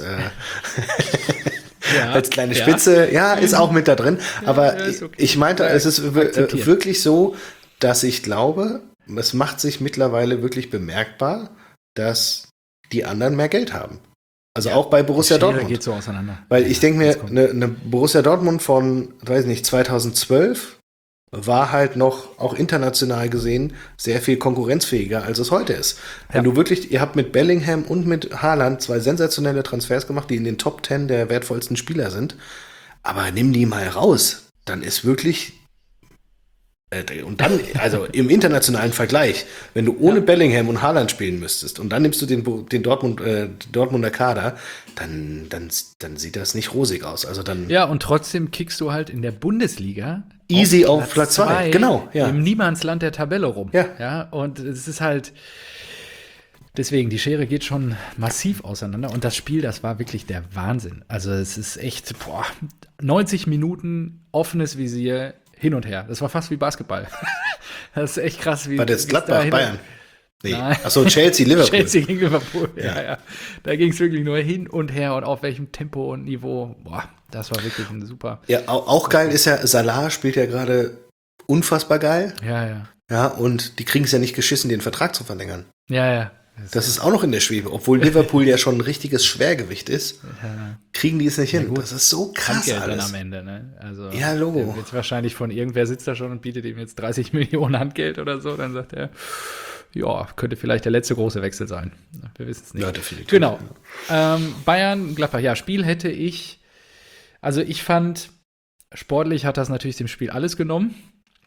als kleine Spitze, ja, ist auch mit da drin. Aber ja, ist okay. ich meinte, Ja, es ist akzeptiert. wirklich so, dass ich glaube, es macht sich mittlerweile wirklich bemerkbar, dass die anderen mehr Geld haben. Also auch bei Borussia Schere Dortmund. geht so auseinander. Weil ich denke mir, das kommt. eine Borussia Dortmund von, weiß nicht, 2012 war halt noch, auch international gesehen, sehr viel konkurrenzfähiger, als es heute ist. Wenn du wirklich, ihr habt mit Bellingham und mit Haaland 2 sensationelle Transfers gemacht, die in den Top 10 der wertvollsten Spieler sind, aber nimm die mal raus, dann ist wirklich und dann, also im internationalen Vergleich, wenn du ohne Bellingham und Haaland spielen müsstest und dann nimmst du den Dortmunder Kader, dann sieht das nicht rosig aus. Also dann ja, und trotzdem kickst du halt in der Bundesliga easy auf Platz 2. Genau, ja. Im Niemandsland der Tabelle rum. Ja, und es ist halt deswegen, die Schere geht schon massiv auseinander. Und das Spiel, das war wirklich der Wahnsinn. Also es ist echt, 90 Minuten offenes Visier, hin und her. Das war fast wie Basketball. Das ist echt krass. War das Gladbach, Bayern? Nee. Achso, Chelsea, Liverpool. Chelsea gegen Liverpool, ja. Da ging es wirklich nur hin und her und auf welchem Tempo und Niveau. Boah, das war wirklich ein super. Ja, auch geil ist ja, Salah spielt ja gerade unfassbar geil. Ja. Ja, und die kriegen es ja nicht geschissen, den Vertrag zu verlängern. Ja. Das ist auch noch in der Schwebe. Obwohl Liverpool ja schon ein richtiges Schwergewicht ist, kriegen die es nicht hin. Das ist so krass Handgeld alles. Dann am Ende, ne? Also, ja, Logo. Jetzt wahrscheinlich von irgendwer sitzt da schon und bietet ihm jetzt 30 Millionen Handgeld oder so. Dann sagt er, ja, könnte vielleicht der letzte große Wechsel sein. Wir wissen es nicht. Ja, definitiv. Genau. Bayern, Gladbach. Ja, Spiel hätte ich, also ich fand, sportlich hat das natürlich dem Spiel alles genommen.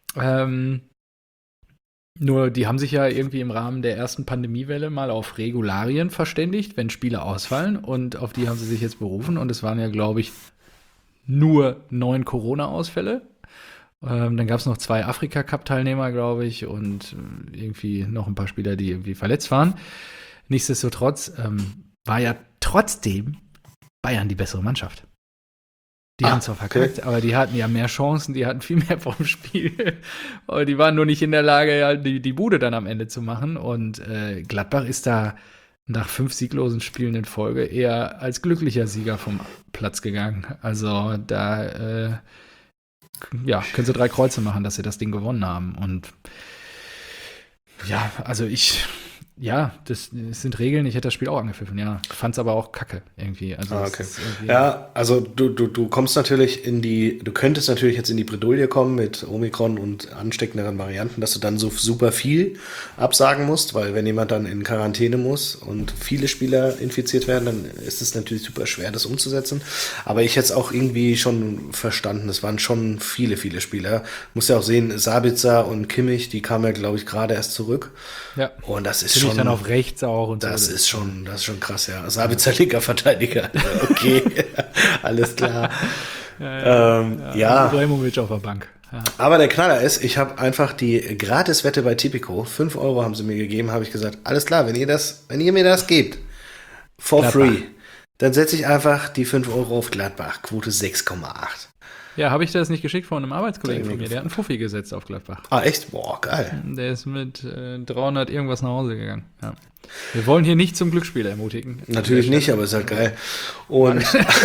Nur, die haben sich ja irgendwie im Rahmen der ersten Pandemiewelle mal auf Regularien verständigt, wenn Spiele ausfallen. Und auf die haben sie sich jetzt berufen. Und es waren ja, glaube ich, nur 9 Corona-Ausfälle. Dann gab es noch 2 Afrika-Cup-Teilnehmer, glaube ich, und irgendwie noch ein paar Spieler, die irgendwie verletzt waren. Nichtsdestotrotz war ja trotzdem Bayern die bessere Mannschaft. Die haben zwar verkackt, aber die hatten ja mehr Chancen, die hatten viel mehr vom Spiel. Aber die waren nur nicht in der Lage, halt die Bude dann am Ende zu machen. Und Gladbach ist da nach 5 sieglosen Spielen in Folge eher als glücklicher Sieger vom Platz gegangen. Also da können sie 3 Kreuze machen, dass sie das Ding gewonnen haben. Und ja, also das sind Regeln, ich hätte das Spiel auch angepfiffen, ja. Fand es aber auch kacke irgendwie. Also okay. Ja, also du kommst natürlich du könntest natürlich jetzt in die Bredouille kommen mit Omikron und ansteckenderen Varianten, dass du dann so super viel absagen musst, weil wenn jemand dann in Quarantäne muss und viele Spieler infiziert werden, dann ist es natürlich super schwer, das umzusetzen. Aber ich hätte es auch irgendwie schon verstanden, es waren schon viele, viele Spieler. Muss ja auch sehen, Sabitzer und Kimmich, die kamen ja, glaube ich, gerade erst zurück. Ja. Und das ist schon dann auf rechts auch und das so. ist schon krass, ja. Sabitzer linker Verteidiger. Okay, alles klar. Ja. Ibrahimovic auf der Bank. Ja. Aber der Knaller ist, ich habe einfach die Gratiswette bei Tipico, 5 € haben sie mir gegeben, habe ich gesagt, alles klar, wenn ihr mir das gebt, for Gladbach. free, dann setze ich einfach die 5 € auf Gladbach, Quote 6,8. Ja, habe ich das nicht geschickt von einem Arbeitskollegen von mir? Der hat einen Fuffi gesetzt auf Gladbach. Ah, echt? Boah, geil. Der ist mit 300 irgendwas nach Hause gegangen. Ja. Wir wollen hier nicht zum Glücksspiel ermutigen. Natürlich nicht, aber ist halt geil. Und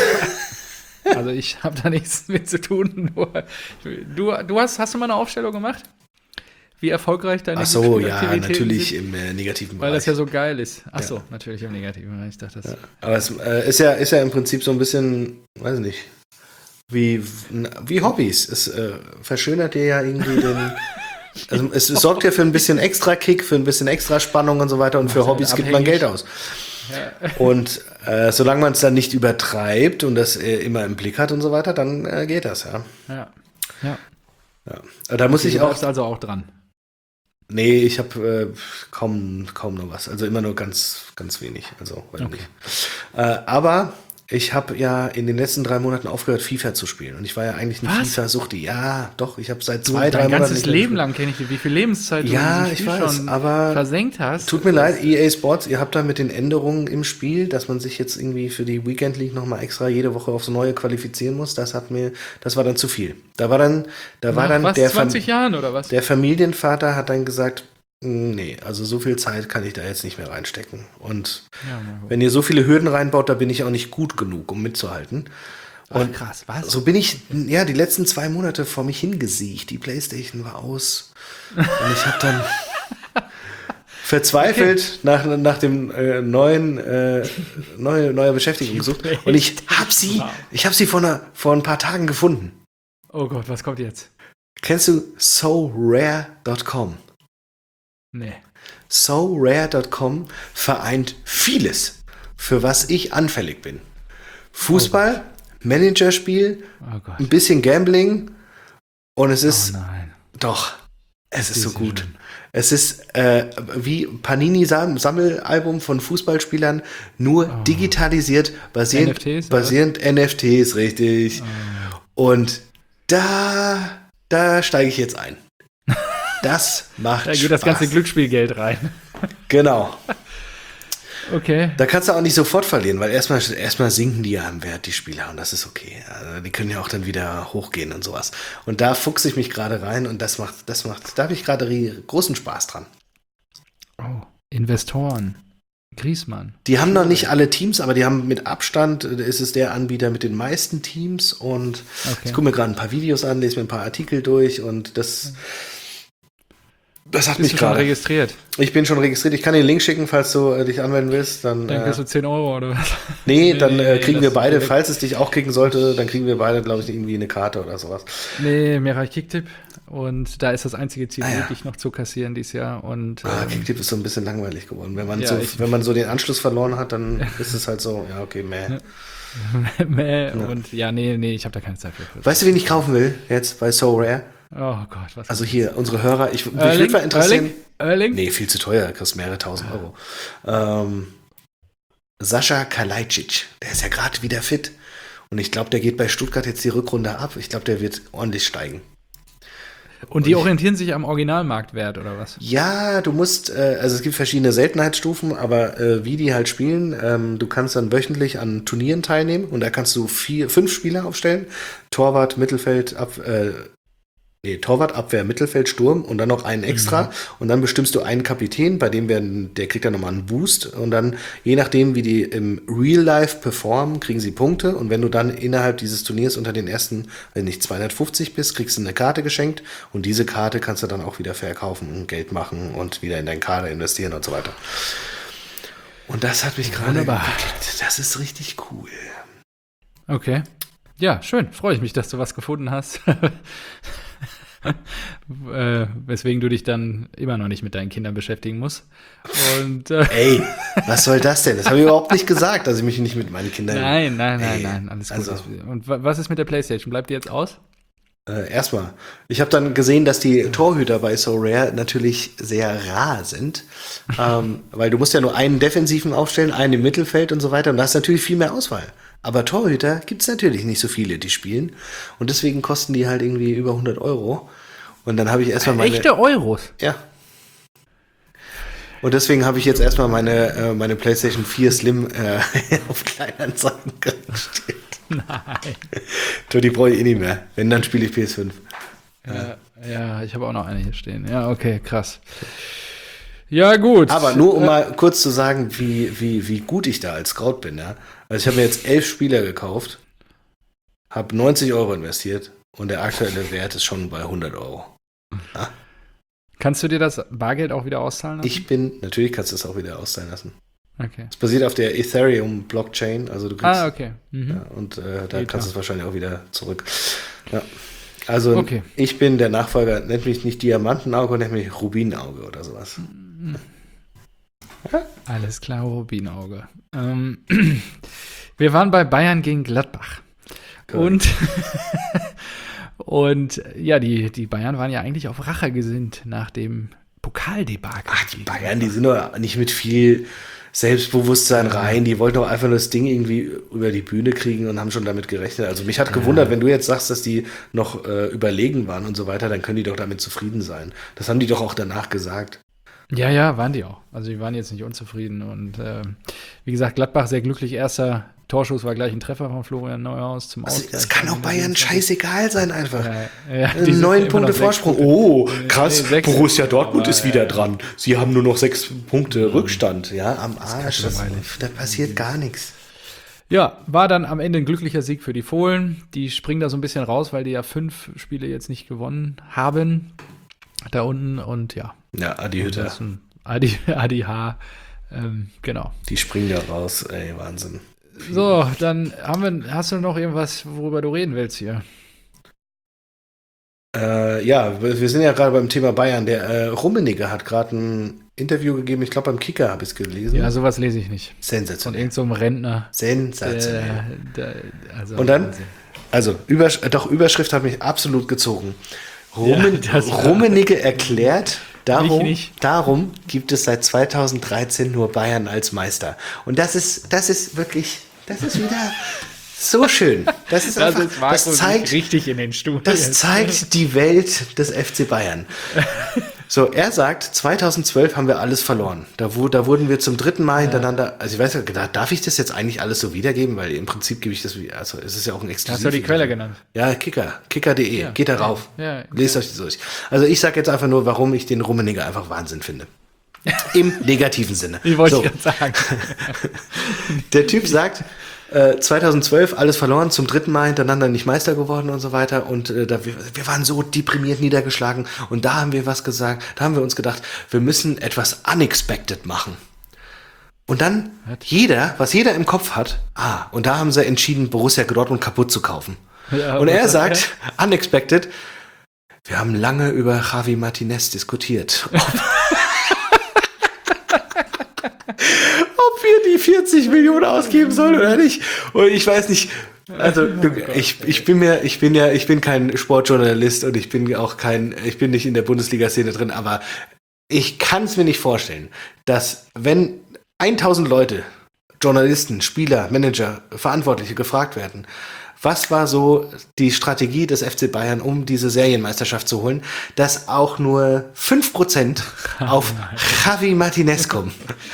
also ich habe da nichts mit zu tun. Nur, hast du mal eine Aufstellung gemacht? Wie erfolgreich deine Ach so, ja, Glücksspielaktivitäten natürlich sind? im negativen Bereich. Weil das ja so geil ist. Ach so, natürlich im negativen Bereich. Ich dachte das. Ja. Aber es ist ja im Prinzip so ein bisschen, weiß nicht, wie Hobbys. Es verschönert dir ja irgendwie also es sorgt ja für ein bisschen extra Kick, für ein bisschen extra Spannung und so weiter und für Hobbys gibt man Geld aus. Ja. Und solange man es dann nicht übertreibt und das immer im Blick hat und so weiter, dann geht das, ja. Ja. Da muss ich du auch. bleibst also auch dran. Nee, ich habe kaum noch was. Also immer nur ganz, ganz wenig. Also, weiß nicht. Aber ich habe ja in den letzten 3 Monaten aufgehört, FIFA zu spielen. Und ich war ja eigentlich ein FIFA-Suchti. Ja, doch, ich habe seit 2-3 Monaten. Dein ganzes Leben lang kenne ich dir, wie viel Lebenszeit du in diesem Spiel schon versenkt hast. Tut mir leid, EA Sports, ihr habt da mit den Änderungen im Spiel, dass man sich jetzt irgendwie für die Weekend League nochmal extra jede Woche aufs Neue qualifizieren muss, das war dann zu viel. Da war dann was, 20 Jahren oder was? Der Familienvater hat dann gesagt, nee, also so viel Zeit kann ich da jetzt nicht mehr reinstecken. Und wenn ihr so viele Hürden reinbaut, da bin ich auch nicht gut genug, um mitzuhalten. Und krass, was? So bin ich, die letzten 2 Monate vor mich hingesiegt. Die Playstation war aus. Und ich habe dann verzweifelt nach dem neuer Beschäftigung gesucht. Und ich habe sie vor ein paar Tagen gefunden. Oh Gott, was kommt jetzt? Kennst du SoRare.com? Nee. SoRare.com vereint vieles, für was ich anfällig bin. Fußball, Managerspiel, Oh Gott. ein bisschen Gambling und es ist, nein. doch, es ist so Ist gut. schön. Es ist wie Panini-Sammelalbum von Fußballspielern, nur digitalisiert, NFTs, basierend NFTs, richtig. Und da steige ich jetzt ein. Das macht Da geht Spaß. das ganze Glücksspielgeld rein. Genau. Okay. Da kannst du auch nicht sofort verlieren, weil erstmal sinken die ja im Wert, die Spieler, und das ist okay. Also die können ja auch dann wieder hochgehen und sowas. Und da fuchse ich mich gerade rein und da habe ich gerade großen Spaß dran. Oh, Investoren. Griezmann. Die haben noch nicht alle Teams, aber die haben mit Abstand, ist es der Anbieter mit den meisten Teams und ich gucke mir gerade ein paar Videos an, lese mir ein paar Artikel durch und das hat Bist mich du schon gerade. registriert? Ich bin schon registriert. Ich kann dir den Link schicken, falls du dich anmelden willst. Dann Kriegst du 10 Euro oder was? nee, dann kriegen wir das beide, direkt. falls es dich auch kriegen sollte, dann kriegen wir beide, glaube ich, irgendwie eine Karte oder sowas. Nee, mir reicht Kicktipp. Und da ist das einzige Ziel, ja. wirklich noch zu kassieren dieses Jahr. Und, Kicktipp ist so ein bisschen langweilig geworden. Wenn man, Ja, wenn man so den Anschluss verloren hat, dann ist es halt so, ja, okay, meh. Und nee, ich habe da keine Zeit für. Weißt du, wen ich kaufen will jetzt bei SoRare? Oh Gott, was? Also hier, unsere Hörer, mich würde mal interessieren. Erling? Nee, viel zu teuer, kostet mehrere tausend Euro. Sascha Kalajdzic, der ist ja gerade wieder fit. Und ich glaube, der geht bei Stuttgart jetzt die Rückrunde ab. Ich glaube, der wird ordentlich steigen. Und die orientieren sich am Originalmarktwert, oder was? Ja, du musst, also es gibt verschiedene Seltenheitsstufen, aber wie die halt spielen, du kannst dann wöchentlich an Turnieren teilnehmen und da kannst du 5 Spieler aufstellen. Torwart, Mittelfeld, Torwart, Abwehr, Mittelfeld, Sturm und dann noch einen extra. Und dann bestimmst du einen Kapitän, bei dem der kriegt dann nochmal einen Boost. Und dann, je nachdem, wie die im Real Life performen, kriegen sie Punkte. Und wenn du dann innerhalb dieses Turniers unter den ersten, wenn nicht 250 bist, kriegst du eine Karte geschenkt. Und diese Karte kannst du dann auch wieder verkaufen und Geld machen und wieder in deinen Kader investieren und so weiter. Und das hat mich gerade gekickt. Das ist richtig cool. Okay. Ja, schön. Freue ich mich, dass du was gefunden hast. Weswegen du dich dann immer noch nicht mit deinen Kindern beschäftigen musst. Und, Ey, was soll das denn? Das habe ich überhaupt nicht gesagt, dass ich mich nicht mit meinen Kindern... Nein, alles gut. Also, und was ist mit der PlayStation? Bleibt die jetzt aus? Erstmal. Ich habe dann gesehen, dass die Torhüter bei SoRare natürlich sehr rar sind, weil du musst ja nur einen defensiven aufstellen, einen im Mittelfeld und so weiter und da hast natürlich viel mehr Auswahl. Aber Torhüter gibt es natürlich nicht so viele, die spielen und deswegen kosten die halt irgendwie über 100 Euro und dann habe ich erstmal meine... Echte Euros? Ja. Und deswegen habe ich jetzt erstmal meine PlayStation 4 Slim auf Kleinanzeigen gestellt. Nein. Die brauche ich eh nicht mehr. Wenn, dann spiele ich PS5. Ja, ich habe auch noch eine hier stehen. Ja, okay, krass. Ja, gut. Aber nur um mal kurz zu sagen, wie gut ich da als Scout bin. Ja? Also ich habe mir jetzt 11 Spieler gekauft, habe 90 Euro investiert und der aktuelle Wert ist schon bei 100 Euro. Ja? Kannst du dir das Bargeld auch wieder auszahlen lassen? Natürlich kannst du es auch wieder auszahlen lassen. Okay. Es basiert auf der Ethereum-Blockchain, also du kriegst... okay. Ja, und da kannst du es wahrscheinlich auch wieder zurück. Ja. Also Okay. Ich bin der Nachfolger, nennt mich nicht Diamantenauge, nennt mich Rubinauge oder sowas. Alles klar, Rubinauge. Wir waren bei Bayern gegen Gladbach. Correct. Und ja, die Bayern waren ja eigentlich auf Rache gesinnt nach dem Pokaldebakel. Ach, die Bayern, die sind doch nicht mit viel Selbstbewusstsein rein. Die wollten doch einfach nur das Ding irgendwie über die Bühne kriegen und haben schon damit gerechnet. Also mich hat gewundert, wenn du jetzt sagst, dass die noch überlegen waren und so weiter, dann können die doch damit zufrieden sein. Das haben die doch auch danach gesagt. Ja, waren die auch. Also die waren jetzt nicht unzufrieden. Und wie gesagt, Gladbach sehr glücklich. Erster Torschuss war gleich ein Treffer von Florian Neuhaus zum Ausgleich. Es kann auch Bayern scheißegal sein einfach. Ja, 9 Punkte Vorsprung. Oh, krass. Nee, 6. Borussia Dortmund ist wieder dran. Sie haben nur noch 6 Punkte Rückstand. Ja, am Arsch. Da passiert gar nichts. Ja, war dann am Ende ein glücklicher Sieg für die Fohlen. Die springen da so ein bisschen raus, weil die ja 5 Spiele jetzt nicht gewonnen haben. Da unten und ja. Ja, Adi Hütter. Adi H. Genau. Die springen da raus, ey, Wahnsinn. So, dann hast du noch irgendwas, worüber du reden willst hier? Ja, wir sind ja gerade beim Thema Bayern. Der Rummenigge hat gerade ein Interview gegeben, ich glaube beim Kicker habe ich es gelesen. Ja, sowas lese ich nicht. Von Sensationell. irgend so einem Rentner. Sensationell. Also Und dann, Wahnsinn. also Überschrift hat mich absolut gezogen. das- Rummenigge erklärt, Mich nicht. darum gibt es seit 2013 nur Bayern als Meister. Und das ist wirklich, das ist wieder so schön. Das ist einfach, ist Marco das zeigt, richtig in den Stuhl. das zeigt die Welt des FC Bayern. So, er sagt, 2012 haben wir alles verloren. Da wurden wir zum 3. Mal hintereinander, also ich weiß ja, darf ich das jetzt eigentlich alles so wiedergeben? Weil im Prinzip gebe ich das, also es ist ja auch ein Exklusiv. Hast du die Quelle genannt? Ja, kicker.de, Ja, geht da rauf. ja, Lest euch das durch. Also ich sage jetzt einfach nur, warum ich den Rummenigge einfach Wahnsinn finde. Im negativen Sinne. Ich wollte So. gerade sagen. Der Typ sagt, 2012 alles verloren, zum 3. Mal hintereinander nicht Meister geworden und so weiter. Und wir waren so deprimiert, niedergeschlagen. Und da haben wir was gesagt, da haben wir uns gedacht, wir müssen etwas unexpected machen. Und dann was jeder im Kopf hat, und da haben sie entschieden, Borussia Dortmund kaputt zu kaufen. Ja, Und er was sagt sagt, unexpected, wir haben lange über Javi Martinez diskutiert. Ob wir die 40 Millionen ausgeben sollen oder nicht. Und ich weiß nicht, also ich bin kein Sportjournalist und ich bin nicht in der Bundesliga-Szene drin, aber ich kann es mir nicht vorstellen, dass wenn 1000 Leute, Journalisten, Spieler, Manager, Verantwortliche gefragt werden, was war so die Strategie des FC Bayern, um diese Serienmeisterschaft zu holen, dass auch nur 5% auf Javi Martinez kommen.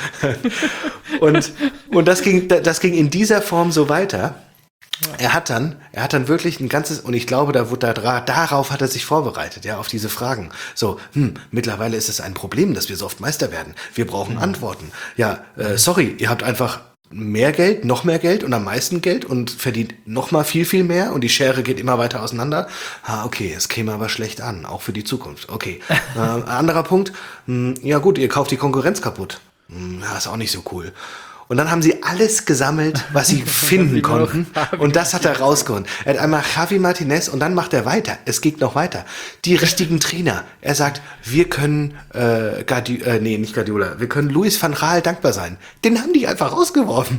Und das ging in dieser Form so weiter. Er hat dann wirklich ein ganzes, und ich glaube, darauf hat er sich vorbereitet, ja, auf diese Fragen. So, mittlerweile ist es ein Problem, dass wir so oft Meister werden. Wir brauchen Antworten. Ja, sorry, ihr habt einfach mehr Geld, noch mehr Geld und am meisten Geld und verdient noch mal viel, viel mehr und die Schere geht immer weiter auseinander. Okay, es käme aber schlecht an, auch für die Zukunft. Okay, anderer Punkt, ja gut, ihr kauft die Konkurrenz kaputt. Ja, ist auch nicht so cool. Und dann haben sie alles gesammelt, was sie finden konnten. Und das hat er rausgeholt. Er hat einmal Javi Martinez und dann macht er weiter. Es geht noch weiter. Die richtigen Trainer. Er sagt, wir können nicht Guardiola, wir können Louis van Gaal dankbar sein. Den haben die einfach rausgeworfen.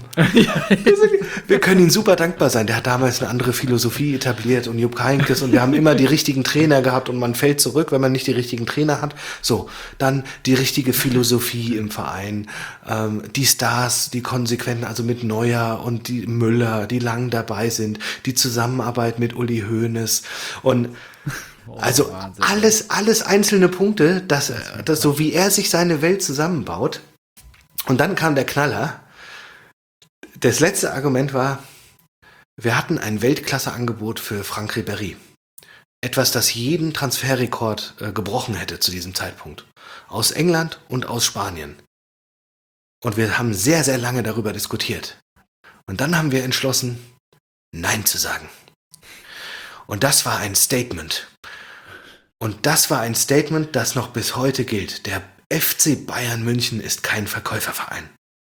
Wir können ihm super dankbar sein. Der hat damals eine andere Philosophie etabliert und Jupp Heynckes und wir haben immer die richtigen Trainer gehabt und man fällt zurück, wenn man nicht die richtigen Trainer hat. So, dann die richtige Philosophie im Verein. Die Stars, die Konsequenten, also mit Neuer und die Müller, die lang dabei sind, die Zusammenarbeit mit Uli Hoeneß und also Wahnsinn. alles einzelne Punkte, dass so wie er sich seine Welt zusammenbaut. Und dann kam der Knaller. Das letzte Argument war, wir hatten ein Weltklasse-Angebot für Franck Ribéry. Etwas, das jeden Transferrekord gebrochen hätte zu diesem Zeitpunkt. Aus England und aus Spanien. Und wir haben sehr, sehr lange darüber diskutiert. Und dann haben wir entschlossen, Nein zu sagen. Und das war ein Statement. Und das war ein Statement, das noch bis heute gilt. Der FC Bayern München ist kein Verkäuferverein.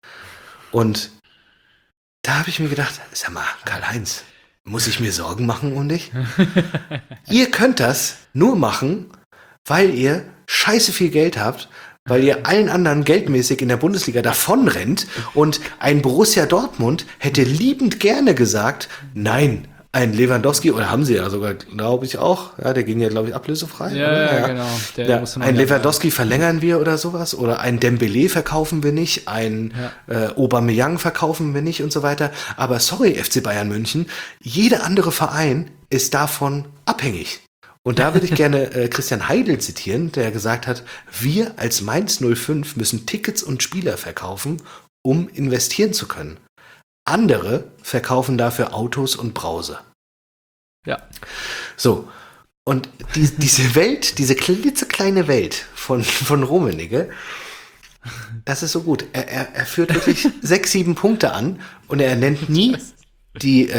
Und da habe ich mir gedacht, sag mal, Karl-Heinz, muss ich mir Sorgen machen um dich? Ihr könnt das nur machen, weil ihr scheiße viel Geld habt, weil ihr allen anderen geldmäßig in der Bundesliga davonrennt und ein Borussia Dortmund hätte liebend gerne gesagt, nein, ein Lewandowski, oder haben sie ja sogar, glaube ich auch, ja, der ging ja, glaube ich, ablösefrei. Ja, genau. Ja, ein Lewandowski verlängern wir oder sowas, oder ein Dembélé verkaufen wir nicht, ein Aubameyang verkaufen wir nicht und so weiter. Aber sorry, FC Bayern München, jeder andere Verein ist davon abhängig. Und da würde ich gerne Christian Heidel zitieren, der gesagt hat, wir als Mainz 05 müssen Tickets und Spieler verkaufen, um investieren zu können. Andere verkaufen dafür Autos und Brause. Ja. So, und diese Welt, diese klitzekleine Welt von Rummenigge, das ist so gut. Er führt wirklich 6, 7 Punkte an und er nennt nie die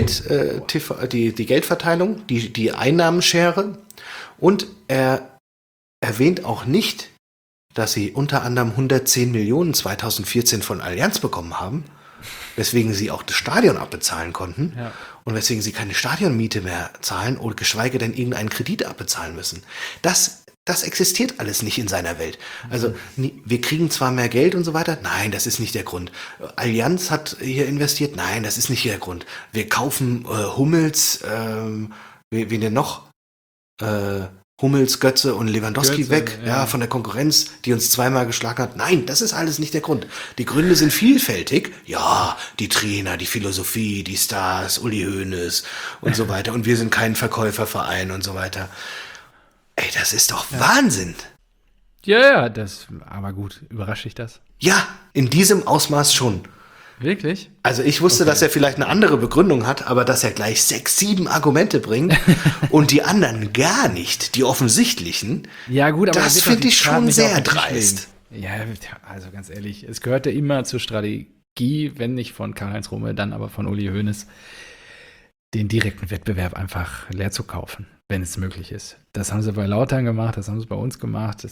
Geldverteilung, die Einnahmenschere und er erwähnt auch nicht, dass sie unter anderem 110 Millionen 2014 von Allianz bekommen haben, weswegen sie auch das Stadion abbezahlen konnten. Ja. und weswegen sie keine Stadionmiete mehr zahlen oder geschweige denn irgendeinen Kredit abbezahlen müssen. Das existiert alles nicht in seiner Welt. Also wir kriegen zwar mehr Geld und so weiter, nein, das ist nicht der Grund. Allianz hat hier investiert, nein, das ist nicht der Grund. Wir kaufen Hummels, wen denn noch? Hummels, Götze und Lewandowski weg, von der Konkurrenz, die uns zweimal geschlagen hat. Nein, das ist alles nicht der Grund. Die Gründe sind vielfältig. Ja, die Trainer, die Philosophie, die Stars, Uli Hoeneß und so weiter. Und wir sind kein Verkäuferverein und so weiter. Ey, das ist doch Wahnsinn. Ja, aber gut, überrascht dich das? Ja, in diesem Ausmaß schon. Wirklich? Also ich wusste, dass er vielleicht eine andere Begründung hat, aber dass er gleich 6, 7 Argumente bringt und die anderen gar nicht, die offensichtlichen, ja, gut, aber das finde ich schon sehr dreist. Ja, also ganz ehrlich, es gehörte immer zur Strategie, wenn nicht von Karl-Heinz Rummenigge, dann aber von Uli Hoeneß, den direkten Wettbewerb einfach leer zu kaufen, wenn es möglich ist. Das haben sie bei Lautern gemacht, das haben sie bei uns gemacht.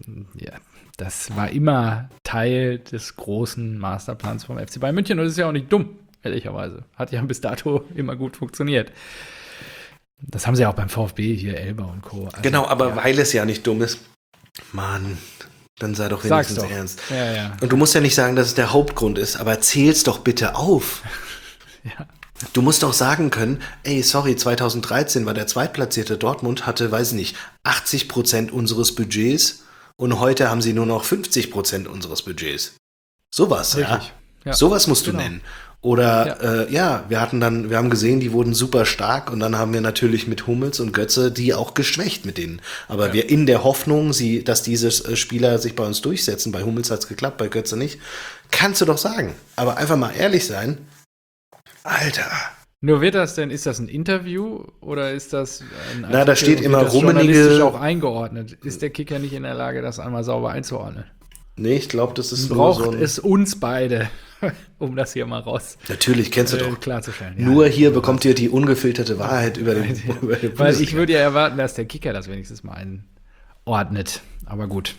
Das war immer Teil des großen Masterplans vom FC Bayern München und das ist ja auch nicht dumm, ehrlicherweise. Hat ja bis dato immer gut funktioniert. Das haben sie ja auch beim VfB hier, Elba und Co. Also, genau, aber weil es ja nicht dumm ist, Mann, dann sei doch wenigstens ernst. Ja. Und du musst ja nicht sagen, dass es der Hauptgrund ist, aber zähl's doch bitte auf. Ja. Du musst doch sagen können, ey, sorry, 2013 war der zweitplatzierte Dortmund, hatte, weiß nicht, 80% unseres Budgets und heute haben sie nur noch 50% unseres Budgets. Sowas, richtig. Ja. Sowas musst du nennen. Oder, wir haben gesehen, die wurden super stark und dann haben wir natürlich mit Hummels und Götze die auch geschwächt mit denen. Aber wir in der Hoffnung, dass diese Spieler sich bei uns durchsetzen, bei Hummels hat's geklappt, bei Götze nicht, kannst du doch sagen. Aber einfach mal ehrlich sein, Alter. Nur ist das ein Interview oder ist das ein Artikel, da steht immer Rummenigge. Journalistisch auch eingeordnet? Ist der Kicker nicht in der Lage, das einmal sauber einzuordnen? Nee, ich glaube, das ist braucht es uns beide, um das hier mal Natürlich, kennst du doch. Klarzustellen. Nur hier bekommt ihr die ungefilterte Wahrheit über den Weil ich würde ja erwarten, dass der Kicker das wenigstens mal einordnet. Aber gut.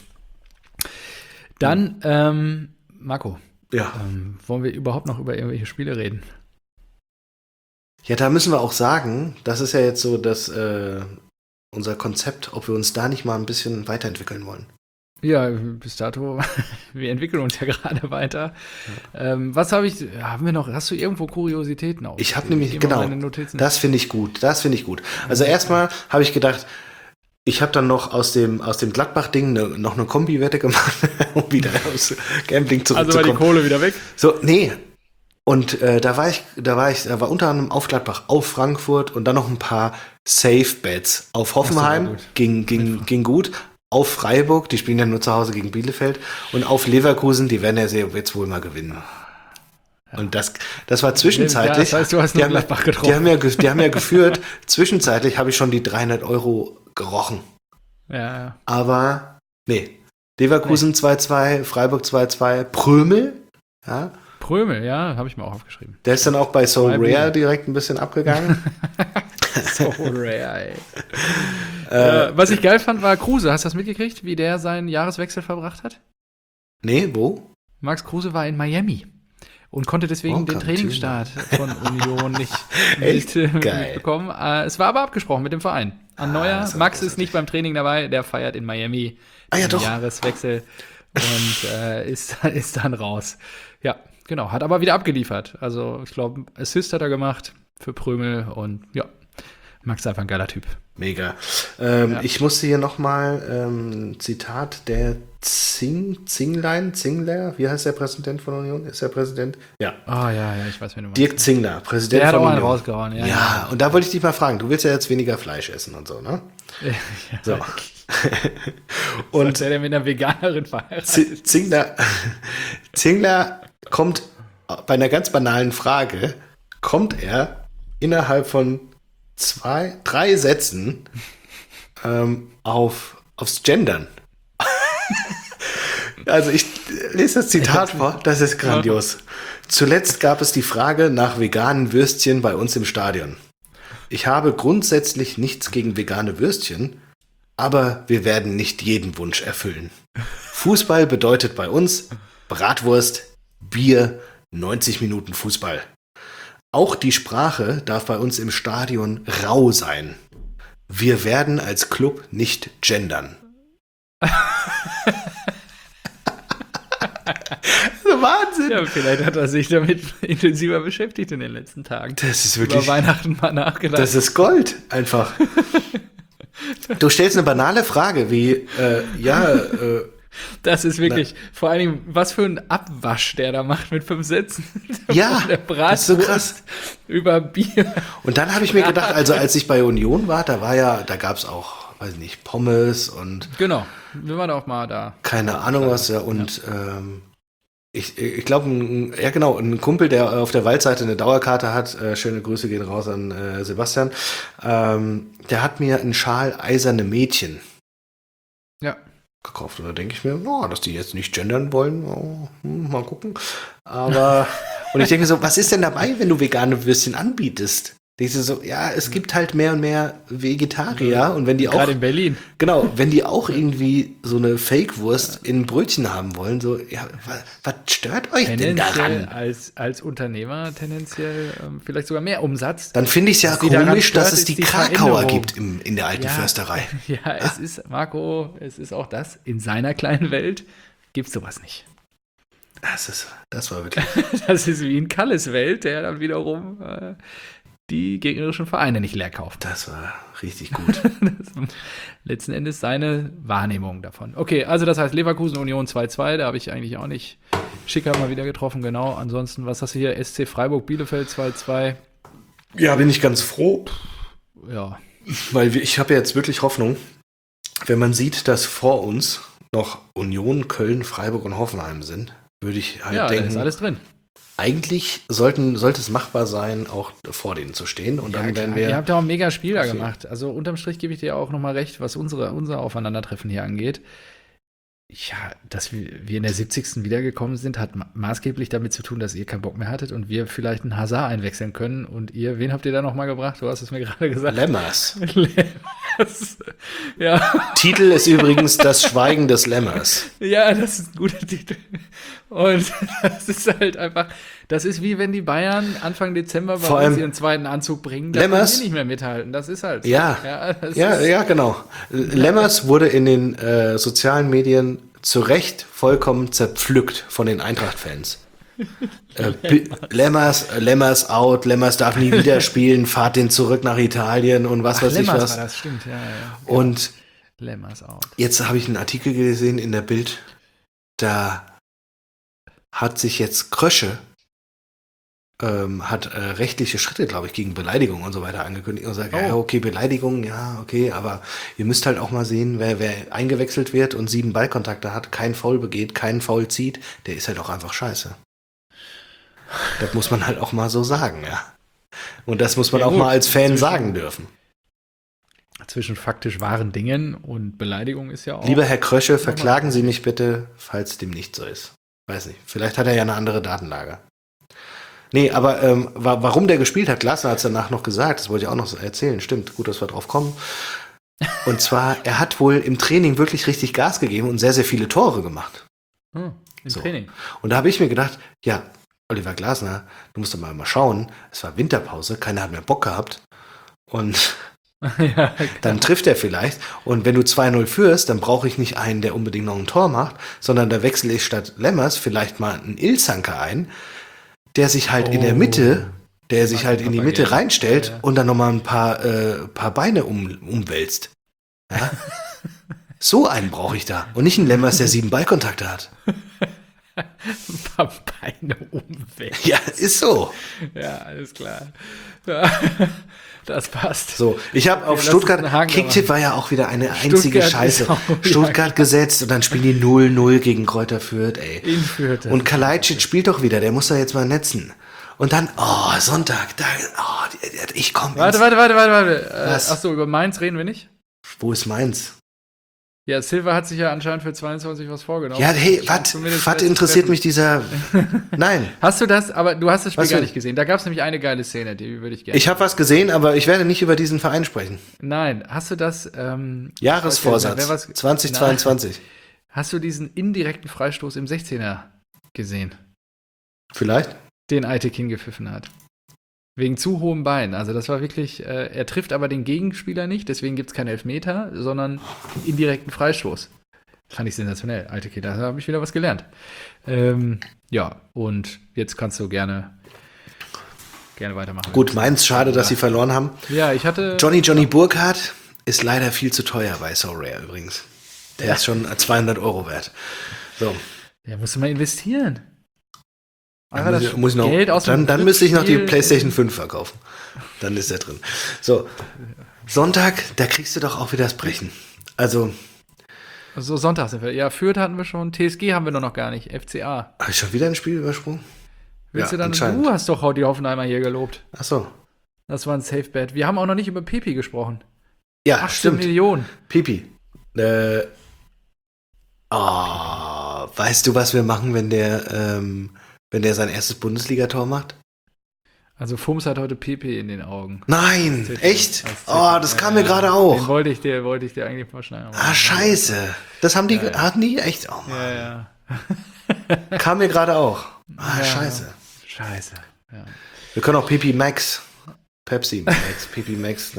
Dann, Marco. Ja. Wollen wir überhaupt noch über irgendwelche Spiele reden? Ja, da müssen wir auch sagen, das ist ja jetzt so unser Konzept, ob wir uns da nicht mal ein bisschen weiterentwickeln wollen. Ja, bis dato, wir entwickeln uns ja gerade weiter. Ja. Hast du irgendwo Kuriositäten auf? Ich habe nämlich, genau, das finde ich gut. Also erstmal habe ich gedacht, ich habe dann noch aus dem Gladbach-Ding noch eine Kombi-Wette gemacht, um wieder aus Gambling zurückzukommen. Also war die Kohle wieder weg? So, nee. Und da war unter anderem auf Gladbach, auf Frankfurt und dann noch ein paar Safe-Bets. Auf Hoffenheim ging gut. Auf Freiburg, die spielen ja nur zu Hause gegen Bielefeld. Und auf Leverkusen, die werden ja jetzt wohl mal gewinnen. Ja. Und das war zwischenzeitlich. Ja, das heißt, du hast nur Gladbach getroffen. Die haben ja geführt. Zwischenzeitlich habe ich schon die 300 € gerochen. Ja. Aber, nee. Leverkusen 2-2, Freiburg 2-2, Prömel, ja. Prömel, ja, habe ich mir auch aufgeschrieben. Der ist dann auch bei So Rare direkt ein bisschen abgegangen. So rare, ey. Was ich geil fand, war Kruse. Hast du das mitgekriegt, wie der seinen Jahreswechsel verbracht hat? Nee, wo? Max Kruse war in Miami und konnte deswegen den Trainingsstart von Union nicht mitbekommen. Es war aber abgesprochen mit dem Verein. An Neuer, Max ist nicht beim Training dabei, der feiert in Miami den Jahreswechsel und ist dann raus. Ja, genau, hat aber wieder abgeliefert. Also ich glaube, Assist hat er gemacht für Prömel und ja, Max ist einfach ein geiler Typ. Mega. Ich musste hier nochmal Zitat der Zingler, wie heißt der Präsident von Union? Ist der Präsident? Ja. Ich weiß, wen du meinst. Dirk Zingler, Präsident von Union. Der hat auch einen rausgehauen. Ja, und da wollte ich dich mal fragen, du willst ja jetzt weniger Fleisch essen und so, ne? Ja. So. Und der mit einer Veganerin verheiratet. Zingler kommt bei einer ganz banalen Frage, innerhalb von 3 Sätzen aufs Gendern. Also ich lese das Zitat vor, das ist grandios. Zuletzt gab es die Frage nach veganen Würstchen bei uns im Stadion. Ich habe grundsätzlich nichts gegen vegane Würstchen, aber wir werden nicht jeden Wunsch erfüllen. Fußball bedeutet bei uns Bratwurst, Bier, 90 Minuten Fußball. auch die Sprache darf bei uns im Stadion rau sein. Wir werden als Club nicht gendern. Wahnsinn. Ja, vielleicht hat er sich damit intensiver beschäftigt in den letzten Tagen. Das ist wirklich. Über Weihnachten mal nachgedacht. Das ist Gold, einfach. Du stellst eine banale Frage wie, das ist wirklich, vor allen Dingen, was für ein Abwasch der da macht mit 5 Sätzen. Ja, der das ist so krass. Über Bier. Und dann habe ich mir gedacht, also als ich bei Union war, da gab es auch, weiß nicht, Pommes und. Genau, wir waren auch mal da. Keine Ahnung was, ja. Und ich glaube, ein Kumpel, der auf der Waldseite eine Dauerkarte hat, schöne Grüße gehen raus an Sebastian, der hat mir einen Schal Eiserne Mädchen gekauft. Und da denke ich mir, dass die jetzt nicht gendern wollen, mal gucken. Aber, und ich denke so, was ist denn dabei, wenn du vegane Würstchen anbietest? Ich so, ja, es gibt halt mehr und mehr Vegetarier und wenn die auch. Gerade in Berlin. Genau, wenn die auch irgendwie so eine Fake-Wurst in Brötchen haben wollen, so, ja, was stört euch denn daran? Als Unternehmer tendenziell vielleicht sogar mehr Umsatz. Dann finde ich es ja komisch, dass es die Krakauer gibt in der alten Försterei. Ja, es ist, Marco, es ist auch das, in seiner kleinen Welt gibt es sowas nicht. Das war wirklich. Das ist wie in Kalles Welt, der dann wiederum die gegnerischen Vereine nicht leer kauft. Das war richtig gut. Letzten Endes seine Wahrnehmung davon. Okay, also das heißt Leverkusen Union 2-2, da habe ich eigentlich auch nicht. Schicker mal wieder getroffen, genau. Ansonsten, was hast du hier? SC Freiburg Bielefeld 2-2. Ja, bin ich ganz froh. Ja. Weil ich habe jetzt wirklich Hoffnung, wenn man sieht, dass vor uns noch Union, Köln, Freiburg und Hoffenheim sind, würde ich halt denken. Ja, da ist alles drin. Eigentlich sollte es machbar sein, auch vor denen zu stehen. Und dann werden wir. Ihr habt ja auch ein mega Spiel da gemacht. Also unterm Strich gebe ich dir auch nochmal recht, was unser Aufeinandertreffen hier angeht. Ja, dass wir in der 70. wiedergekommen sind, hat maßgeblich damit zu tun, dass ihr keinen Bock mehr hattet und wir vielleicht einen Hazard einwechseln können. Und wen habt ihr da nochmal gebracht? Du hast es mir gerade gesagt. Lemmers. Ja. Titel ist übrigens Das Schweigen des Lemmers. Ja, das ist ein guter Titel. Und das ist halt einfach, das ist wie wenn die Bayern Anfang Dezember bei uns ihren zweiten Anzug bringen, da können wir nicht mehr mithalten. Das ist halt so. Ja, genau. Lemmers wurde in den sozialen Medien zu Recht vollkommen zerpflückt von den Eintracht-Fans. Lemmers out, Lemmers darf nie wieder spielen, fahrt den zurück nach Italien und was weiß ich was. War das stimmt, ja. Und Lemmers out. Jetzt habe ich einen Artikel gesehen in der Bild, da hat sich jetzt Krösche rechtliche Schritte, glaube ich, gegen Beleidigung und so weiter angekündigt und sagt, ja, okay, Beleidigung, ja, okay, aber ihr müsst halt auch mal sehen, wer eingewechselt wird und 7 Ballkontakte hat, keinen Foul begeht, keinen Foul zieht, der ist halt auch einfach scheiße. Das muss man halt auch mal so sagen, ja. Und das muss man auch mal als Fan sagen dürfen. Zwischen faktisch wahren Dingen und Beleidigung ist ja auch. Lieber Herr Krösche, verklagen Sie mich bitte, falls dem nicht so ist. Weiß nicht, vielleicht hat er ja eine andere Datenlage. Nee, aber warum der gespielt hat, Glasner hat es danach noch gesagt, das wollte ich auch noch erzählen, stimmt, gut, dass wir drauf kommen. Und zwar, er hat wohl im Training wirklich richtig Gas gegeben und sehr, sehr viele Tore gemacht. Im Training. Und da habe ich mir gedacht, ja, Oliver Glasner, du musst doch mal schauen, es war Winterpause, keiner hat mehr Bock gehabt und dann trifft er vielleicht und wenn du 2-0 führst, dann brauche ich nicht einen, der unbedingt noch ein Tor macht, sondern da wechsle ich statt Lemmers vielleicht mal einen Ilsanker ein, der sich halt in der Mitte, in die Mitte reinstellt und dann nochmal ein paar Beine umwälzt. Ja? So einen brauche ich da und nicht einen Lemmers, der 7 Ballkontakte hat. Ein paar Beine umwälzt. Ja, ist so. Ja, alles klar. Ja, das passt. So, ich habe auf Stuttgart, Kicktipp war ja auch wieder eine einzige Scheiße. Stuttgart gesetzt und dann spielen die 0-0 gegen Kräuter Fürth, ey. In Fürth. Und Kalajdzic spielt doch wieder, der muss da jetzt mal netzen. Und dann, Sonntag, ich komme. Warte. Achso, über Mainz reden wir nicht? Wo ist Mainz? Ja, Silva hat sich ja anscheinend für 22 was vorgenommen. Ja, hey, was interessiert mich dieser... Nein. Hast du das? Aber du hast das Spiel gar nicht gesehen. Da gab es nämlich eine geile Szene, die würde ich gerne... Ich habe was gesehen, aber ich werde nicht über diesen Verein sprechen. Nein. Hast du das... Jahresvorsatz 2022. Nein. Hast du diesen indirekten Freistoß im 16er gesehen? Vielleicht. Den Aitekin gepfiffen hat. Wegen zu hohem Bein. Also das war wirklich, er trifft aber den Gegenspieler nicht, deswegen gibt es keinen Elfmeter, sondern indirekten Freistoß. Fand ich sensationell. Alte Kinder, da habe ich wieder was gelernt. Ja, und jetzt kannst du gerne weitermachen. Gut, Mainz, schade, dass sie verloren haben. Ja, ich hatte... Johnny Burkhardt ist leider viel zu teuer bei SoRare übrigens. Der ist schon 200 € wert. So. Ja, musst du mal investieren. Dann müsste ich noch die PlayStation 5 verkaufen. Dann ist er drin. So, Sonntag, da kriegst du doch auch wieder das Brechen. Also Sonntag sind wir. Ja, Fürth hatten wir schon, TSG haben wir noch gar nicht, FCA. Habe ich schon wieder ein Spiel übersprungen? Willst du dann? Du hast doch die Hoffenheimer hier gelobt. Ach so. Das war ein Safe Bet. Wir haben auch noch nicht über Pepi gesprochen. Ja, 18 stimmt. Millionen. Pepi. Weißt du, was wir machen, wenn der sein erstes Bundesligator macht? Also Fums hat heute Pepe in den Augen. Nein, echt? Das kam mir gerade auch. Den wollte ich dir eigentlich mal schnell machen. Scheiße. Das haben die, hatten die echt? Oh Mann. Ja. Kam mir gerade auch. Scheiße. Scheiße, ja. Wir können auch Pepi Max. Pepsi Max, Pepi Max.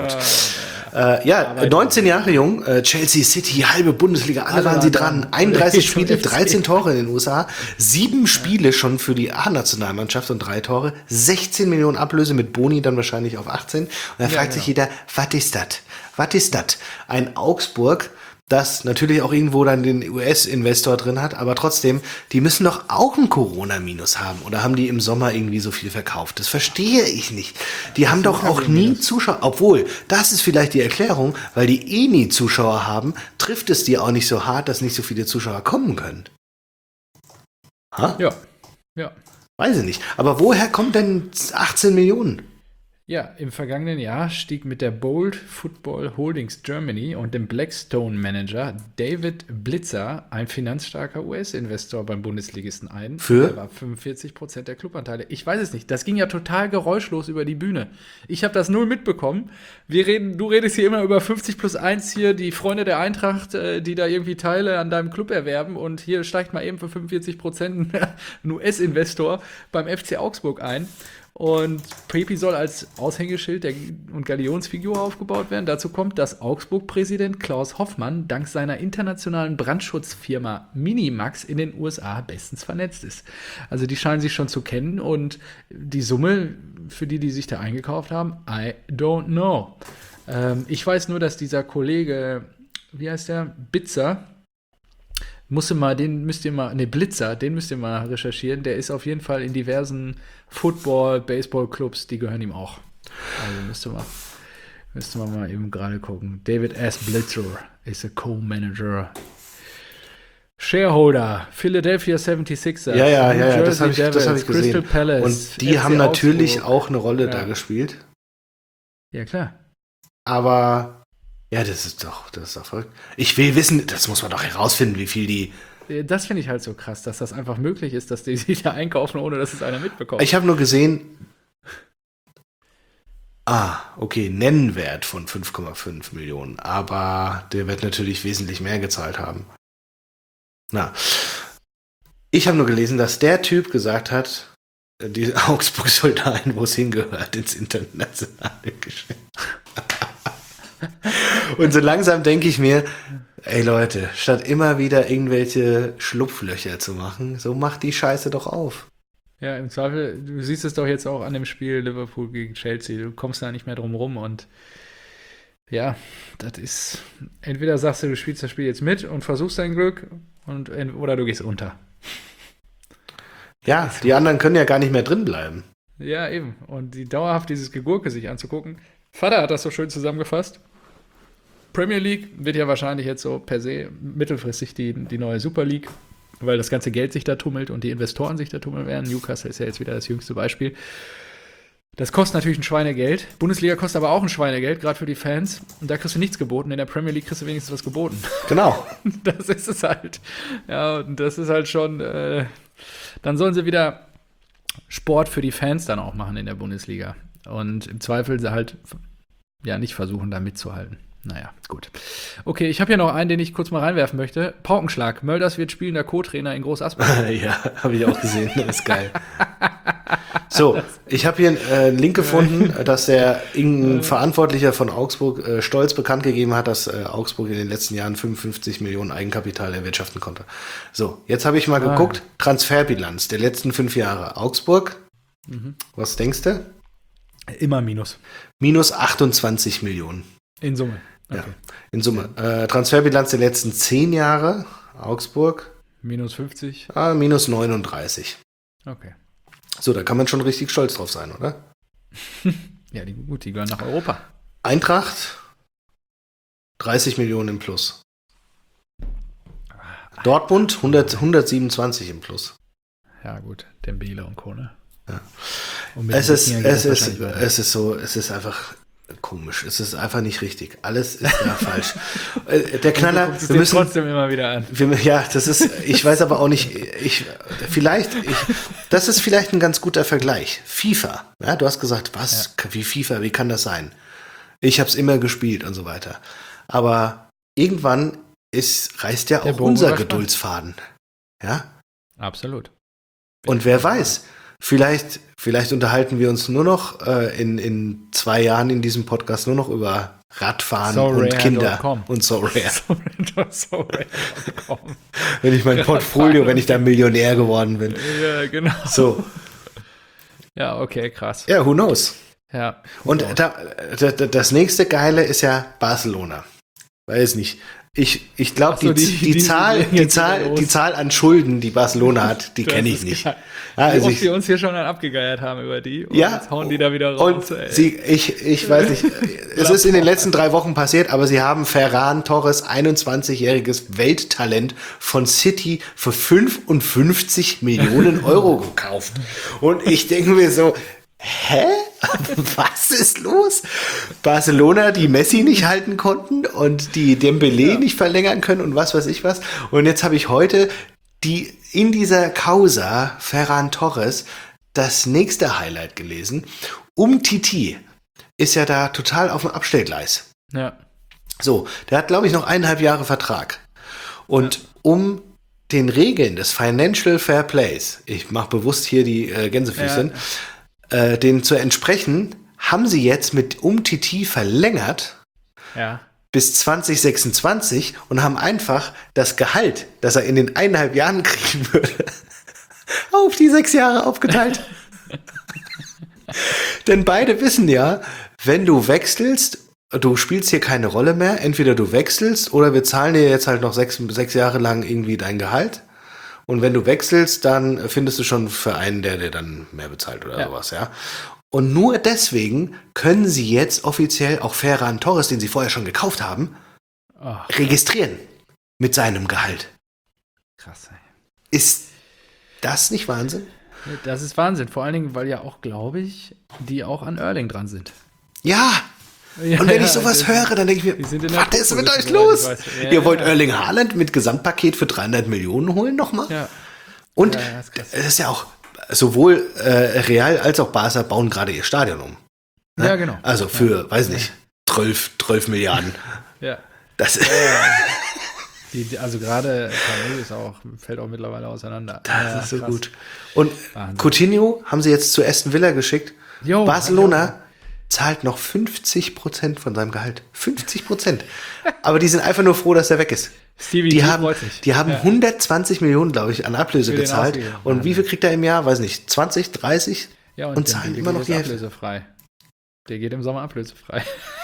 19 Jahre jung, Chelsea City, halbe Bundesliga, alle waren sie dran. 31 Spiele, 13 Tore in den USA, 7 Spiele schon für die A-Nationalmannschaft und 3 Tore, 16 Millionen Ablöse mit Boni dann wahrscheinlich auf 18. Und da fragt sich jeder, was ist das? Was ist das? Ein Augsburg, das natürlich auch irgendwo dann den US-Investor drin hat, aber trotzdem, die müssen doch auch ein Corona-Minus haben. Oder haben die im Sommer irgendwie so viel verkauft? Das verstehe ich nicht. Die haben doch auch nie Zuschauer, obwohl, das ist vielleicht die Erklärung, weil die eh nie Zuschauer haben, trifft es die auch nicht so hart, dass nicht so viele Zuschauer kommen können. Ha? Ja. Weiß ich nicht. Aber woher kommt denn 18 Millionen? Ja, im vergangenen Jahr stieg mit der Bold Football Holdings Germany und dem Blackstone Manager David Blitzer ein finanzstarker US-Investor beim Bundesligisten ein. Für? Der war 45% der Clubanteile. Ich weiß es nicht. Das ging ja total geräuschlos über die Bühne. Ich habe das null mitbekommen. Du redest hier immer über 50+1 hier, die Freunde der Eintracht, die da irgendwie Teile an deinem Club erwerben, und hier steigt mal eben für 45% ein US-Investor beim FC Augsburg ein. Und Pepi soll als Aushängeschild und Galionsfigur aufgebaut werden. Dazu kommt, dass Augsburg-Präsident Klaus Hoffmann dank seiner internationalen Brandschutzfirma Minimax in den USA bestens vernetzt ist. Also die scheinen sich schon zu kennen, und die Summe, für die sich da eingekauft haben, I don't know. Ich weiß nur, dass dieser Kollege, wie heißt der? Blitzer, den müsst ihr mal recherchieren. Der ist auf jeden Fall in diversen Football-, Baseball-Clubs, die gehören ihm auch. Also müsste man mal eben gerade gucken. David S. Blitzer ist a Co-Manager. Shareholder, Philadelphia 76ers. Ja, das habe ich gesehen. Crystal Palace. Und die haben natürlich auch eine Rolle da gespielt. Ja, klar. Aber ja, das ist doch verrückt. Ich will wissen, das muss man doch herausfinden, wie viel die. Das finde ich halt so krass, dass das einfach möglich ist, dass die sich da einkaufen, ohne dass es einer mitbekommt. Ich habe nur gesehen, okay, Nennwert von 5,5 Millionen. Aber der wird natürlich wesentlich mehr gezahlt haben. Ich habe nur gelesen, dass der Typ gesagt hat, die Augsburg soll dahin, wo es hingehört, ins internationale Geschäft. Und so langsam denke ich mir, ey Leute, statt immer wieder irgendwelche Schlupflöcher zu machen, so macht die Scheiße doch auf. Ja, im Zweifel, du siehst es doch jetzt auch an dem Spiel Liverpool gegen Chelsea, du kommst da nicht mehr drum rum, und ja, das ist, entweder sagst du spielst das Spiel jetzt mit und versuchst dein Glück, oder du gehst unter. Ja, die anderen können ja gar nicht mehr drin bleiben. Ja, eben. Und dauerhaft dieses Gegurke sich anzugucken. Vater hat das so schön zusammengefasst. Premier League wird ja wahrscheinlich jetzt so per se mittelfristig die neue Super League, weil das ganze Geld sich da tummelt und die Investoren sich da tummeln werden. Newcastle ist ja jetzt wieder das jüngste Beispiel. Das kostet natürlich ein Schweinegeld. Bundesliga kostet aber auch ein Schweinegeld, gerade für die Fans. Und da kriegst du nichts geboten. In der Premier League kriegst du wenigstens was geboten. Genau. Das ist es halt. Ja, und das ist halt schon, dann sollen sie wieder Sport für die Fans dann auch machen in der Bundesliga. Und im Zweifel sie halt nicht versuchen, da mitzuhalten. Naja, gut. Okay, ich habe hier noch einen, den ich kurz mal reinwerfen möchte. Paukenschlag. Mölders wird spielender Co-Trainer in Groß Asbach. Ja, habe ich auch gesehen. Das ist geil. So, ich habe hier einen Link gefunden, dass der irgendein Verantwortlicher von Augsburg stolz bekannt gegeben hat, dass Augsburg in den letzten Jahren 55 Millionen Eigenkapital erwirtschaften konnte. So, jetzt habe ich mal geguckt, Transferbilanz der letzten 5 Jahre. Augsburg, was denkst du? Immer Minus. Minus 28 Millionen. In Summe. Okay. Ja, in Summe. Transferbilanz der letzten 10 Jahre, Augsburg. Minus 50. Minus 39. Okay. So, da kann man schon richtig stolz drauf sein, oder? Ja, die gehören nach Europa. Eintracht, 30 Millionen im Plus. Dortmund, 127 im Plus. Ja, gut. Dembele und Co. Ne? Ja. Und mit Es ist einfach einfach komisch. Es ist einfach nicht richtig. Alles ist da falsch. Der Knaller, wir müssen trotzdem immer wieder an. Ich weiß aber auch nicht, das ist vielleicht ein ganz guter Vergleich. FIFA, ja, du hast gesagt, wie FIFA, wie kann das sein? Ich habe es immer gespielt und so weiter. Aber irgendwann reißt ja auch unser Geduldsfaden. Ja? Absolut. Und wer weiß, vielleicht unterhalten wir uns nur noch in 2 Jahren in diesem Podcast nur noch über Radfahren und Kinder und SoRare. Wenn ich mein Portfolio, wenn ich da Millionär geworden bin. Ja, genau. So. Ja, okay, krass. Ja, who knows? Ja. Und das nächste Geile ist ja Barcelona. Weiß nicht. Ich glaube, die Zahl an Schulden, die Barcelona hat, die kenne ich nicht. Ja, also wie oft wir uns hier schon dann abgegeiert haben über die. Und jetzt hauen die da wieder raus. Und ich weiß nicht, es ist in den letzten 3 Wochen passiert, aber sie haben Ferran Torres, 21-jähriges Welttalent von City für 55 Millionen Euro gekauft. Und ich denke mir so, hä? Was ist los? Barcelona, die Messi nicht halten konnten und die Dembélé nicht verlängern können und was weiß ich was. Und jetzt habe ich heute in dieser Causa Ferran Torres das nächste Highlight gelesen. Titi ist ja da total auf dem Abstellgleis. Ja. So, der hat, glaube ich, noch 1,5 Jahre Vertrag. Und um den Regeln des Financial Fair Plays, ich mache bewusst hier die Gänsefüßchen, denen zu entsprechen, haben sie jetzt mit Titi verlängert bis 2026 und haben einfach das Gehalt, das er in den 1,5 Jahren kriegen würde, auf die 6 Jahre aufgeteilt. Denn beide wissen ja, wenn du wechselst, du spielst hier keine Rolle mehr, entweder du wechselst oder wir zahlen dir jetzt halt noch 6 Jahre lang irgendwie dein Gehalt. Und wenn du wechselst, dann findest du schon für einen, der dir dann mehr bezahlt oder sowas, ja. Und nur deswegen können sie jetzt offiziell auch Ferran Torres, den sie vorher schon gekauft haben, registrieren mit seinem Gehalt. Krass, ey. Ist das nicht Wahnsinn? Das ist Wahnsinn, vor allen Dingen, weil ja auch, glaube ich, die auch an Erling dran sind. Ja! Und wenn ich sowas höre, dann denke ich mir, was ist mit euch los? Ihr wollt Erling Haaland mit Gesamtpaket für 300 Millionen holen nochmal? Ja. Und es ist ja auch, sowohl Real als auch Barca bauen gerade ihr Stadion um. Ne? Ja, genau. Also für, weiß nicht, 12 Milliarden. Ja. Das also gerade fällt auch mittlerweile auseinander. Das ist so gut. Und Wahnsinn. Coutinho haben sie jetzt zu Aston Villa geschickt. Barcelona zahlt noch 50% von seinem Gehalt. 50%. Aber die sind einfach nur froh, dass er weg ist. Die haben 120 Millionen, glaube ich, an Ablöse gezahlt. Und wie viel kriegt er im Jahr? Weiß nicht, 20, 30? Ja, und zahlen immer noch die Hälfte. Ablösefrei. Der geht im Sommer ablösefrei.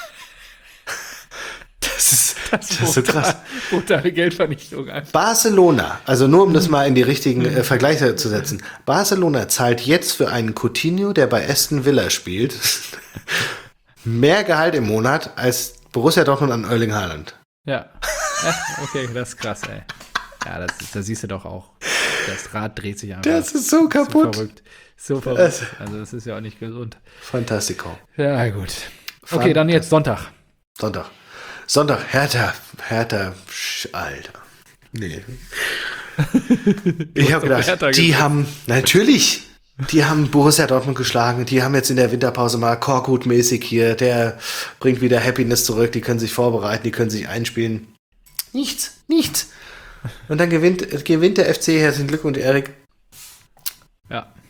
Das ist so krass. Brutale Geldvernichtung einfach. Barcelona, also nur um das mal in die richtigen Vergleiche zu setzen. Barcelona zahlt jetzt für einen Coutinho, der bei Aston Villa spielt, mehr Gehalt im Monat als Borussia Dortmund an Erling Haaland. Ja. Okay, das ist krass, ey. Ja, da siehst du doch auch. Das Rad dreht sich einfach. Das ist so kaputt. So verrückt. Also das ist ja auch nicht gesund. Fantastico. Ja, gut. Okay, dann jetzt Sonntag, Hertha, Alter. Nee. Ich habe gedacht, die haben Borussia Dortmund geschlagen. Die haben jetzt in der Winterpause mal Korkut-mäßig hier, der bringt wieder Happiness zurück. Die können sich vorbereiten, die können sich einspielen. Nichts. Und dann gewinnt der FC. Herzlichen Glückwunsch, Erik. Ja.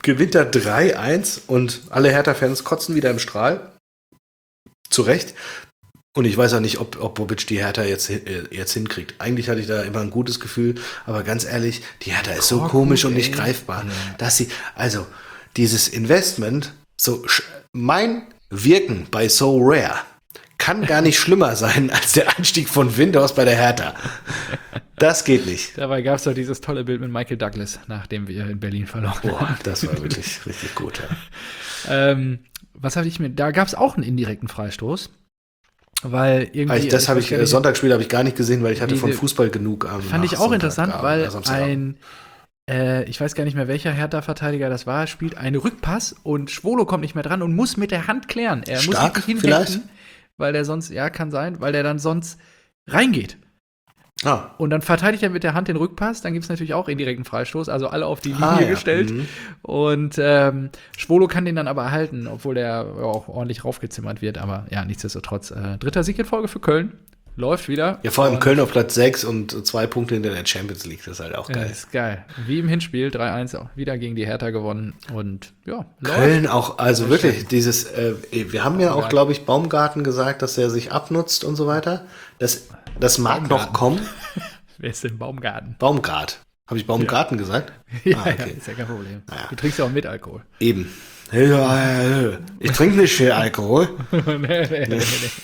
gewinnt er 3-1 und alle Hertha-Fans kotzen wieder im Strahl. Zu Recht. Und ich weiß auch nicht, ob Bobic die Hertha jetzt hinkriegt. Eigentlich hatte ich da immer ein gutes Gefühl, aber ganz ehrlich, die Hertha ist so komisch und nicht greifbar, dass sie, also dieses Investment, mein Wirken bei So Rare kann gar nicht schlimmer sein als der Einstieg von Windhorst bei der Hertha. Das geht nicht. Dabei gab es doch dieses tolle Bild mit Michael Douglas, nachdem wir in Berlin verloren haben. Boah, das war wirklich richtig gut. Ja. Was habe ich mir, da gab es auch einen indirekten Freistoß, weil irgendwie. Sonntagsspiel habe ich gar nicht gesehen, weil ich hatte von Fußball genug am Fand ich auch interessant, weil ich weiß gar nicht mehr, welcher Hertha-Verteidiger das war, spielt einen Rückpass und Schwolo kommt nicht mehr dran und muss mit der Hand klären. Er Stark, muss nicht vielleicht? hinhalten, weil der sonst, kann sein, weil der dann sonst reingeht. Ah. Und dann verteidigt er mit der Hand den Rückpass, dann gibt es natürlich auch indirekten Freistoß, also alle auf die Linie gestellt. Mhm. Und Schwolo kann den dann aber erhalten, obwohl der auch ordentlich raufgezimmert wird, aber ja, nichtsdestotrotz. 3. Sieg in Folge für Köln. Läuft wieder. Ja, vor allem Köln auf Platz 6 und 2 Punkte hinter der Champions League, das ist halt auch geil. Ja, ist geil. Wie im Hinspiel, 3-1 auch wieder gegen die Hertha gewonnen und ja, Köln auch, also wirklich, dieses, wir haben ja auch, glaube ich, Baumgarten gesagt, dass er sich abnutzt und so weiter. Das mag noch kommen. Wer ist denn Baumgarten? Baumgart. Habe ich Baumgarten gesagt? Ja, okay. Ist ja kein Problem. Naja. Du trinkst ja auch mit Alkohol. Eben. Ich trinke nicht viel Alkohol. nee.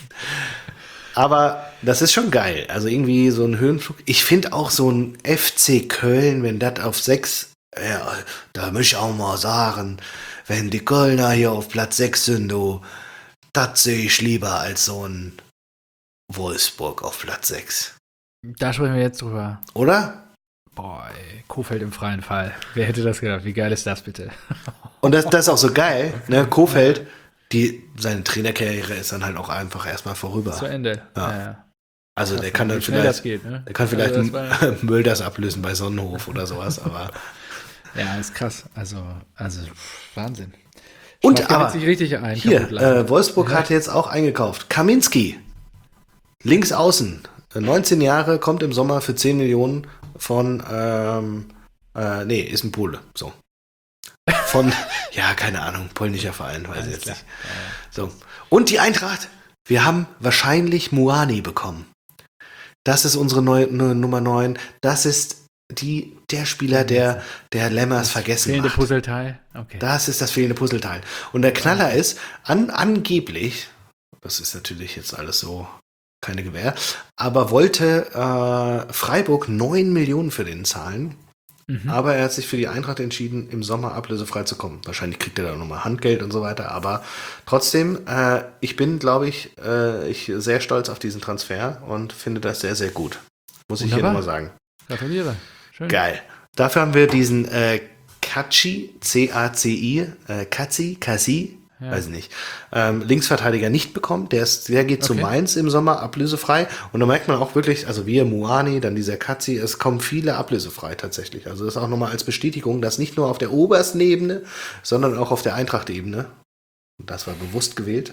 Aber das ist schon geil. Also irgendwie so ein Höhenflug. Ich finde auch so ein FC Köln, wenn das auf 6, da muss ich auch mal sagen, wenn die Kölner hier auf Platz 6 sind, das sehe ich lieber als so ein Wolfsburg auf Platz 6. Da sprechen wir jetzt drüber. Oder? Boah, ey, Kohfeldt im freien Fall. Wer hätte das gedacht? Wie geil ist das bitte? Und das ist auch so geil, ne? Kohfeldt, seine Trainerkarriere ist dann halt auch einfach erstmal vorüber. Zu Ende. Ja. Also der kann dann vielleicht Mölders ablösen bei Sonnenhof oder sowas, aber ja, ist krass. Also Wahnsinn. Und aber sich richtig ein. Hier, Wolfsburg hat jetzt auch eingekauft. Kaminski, links außen, 19 Jahre, kommt im Sommer für 10 Millionen von, ist ein Pole, so. Von, ja, keine Ahnung, polnischer Verein, weiß ich jetzt nicht. So. Und die Eintracht, wir haben wahrscheinlich Muani bekommen. Das ist unsere Nummer 9. Das ist der Spieler, der Lemmers vergessen fehlende macht. Puzzleteil. Okay. Das ist das fehlende Puzzleteil. Und der Knaller ist, angeblich, das ist natürlich jetzt alles so, keine Gewähr, aber wollte Freiburg 9 Millionen für den zahlen. Mhm. Aber er hat sich für die Eintracht entschieden, im Sommer ablösefrei zu kommen. Wahrscheinlich kriegt er da nochmal Handgeld und so weiter. Aber trotzdem, ich bin, glaube ich, sehr stolz auf diesen Transfer und finde das sehr, sehr gut. Muss ich hier nochmal sagen. Gratuliere. Schön. Geil. Dafür haben wir diesen Kaci, C-A-C-I, Kaci, weiß ich nicht, Linksverteidiger nicht bekommen. Der geht zu Mainz im Sommer ablösefrei. Und da merkt man auch wirklich, also wir, Muani, dann dieser Kaci, es kommen viele ablösefrei tatsächlich. Also das ist auch nochmal als Bestätigung, dass nicht nur auf der obersten Ebene, sondern auch auf der Eintracht-Ebene, und das war bewusst gewählt,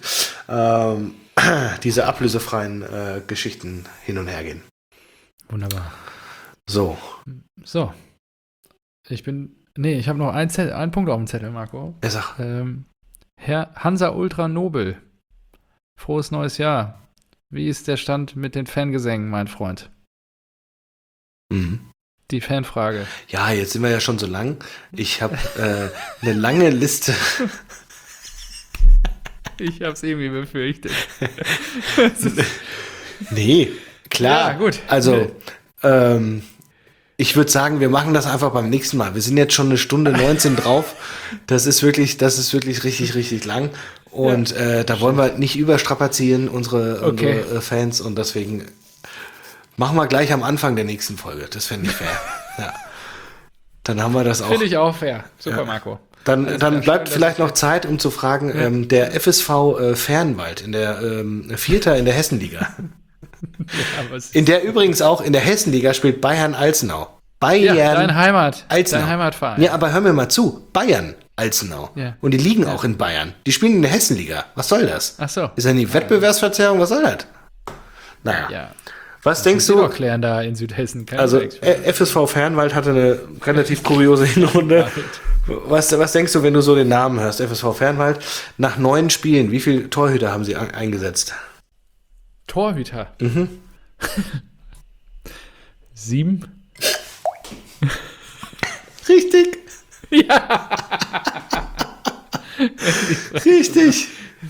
diese ablösefreien Geschichten hin und her gehen. Wunderbar. So. Ich habe noch einen Punkt auf dem Zettel, Marco. Ja, sag. Herr Hansa Ultra Nobel, frohes neues Jahr. Wie ist der Stand mit den Fangesängen, mein Freund? Mhm. Die Fanfrage. Ja, jetzt sind wir ja schon so lang. Ich habe eine lange Liste. Ich habe es irgendwie befürchtet. Nee, klar. Ja, gut. Also, ich würde sagen, wir machen das einfach beim nächsten Mal. Wir sind jetzt schon 1:19 drauf. Das ist wirklich richtig, richtig lang. Und da wollen wir nicht überstrapazieren, unsere Fans. Und deswegen machen wir gleich am Anfang der nächsten Folge. Das fände ich fair. Ja. Dann haben wir das auch. Finde ich auch fair. Super, Marco. Dann bleibt vielleicht noch Zeit, um zu fragen, der FSV Fernwald in der Vierter in der Hessenliga. In der übrigens auch in der Hessenliga spielt Bayern Alzenau. Bayern dein Alzenau. Dein Heimatverein. Ja, aber hör mir mal zu. Bayern Alzenau. Ja. Und die liegen auch in Bayern. Die spielen in der Hessenliga. Was soll das? Ach so. Ist ja nie Wettbewerbsverzerrung? Was soll das? Naja. Ja. Was denkst du? Das klären da in Südhessen. Also FSV Fernwald hatte eine relativ kuriose Hinrunde. Was denkst du, wenn du so den Namen hörst, FSV Fernwald? Nach 9 Spielen, wie viele Torhüter haben sie eingesetzt? Torhüter? 7? Richtig. Ja. Richtig.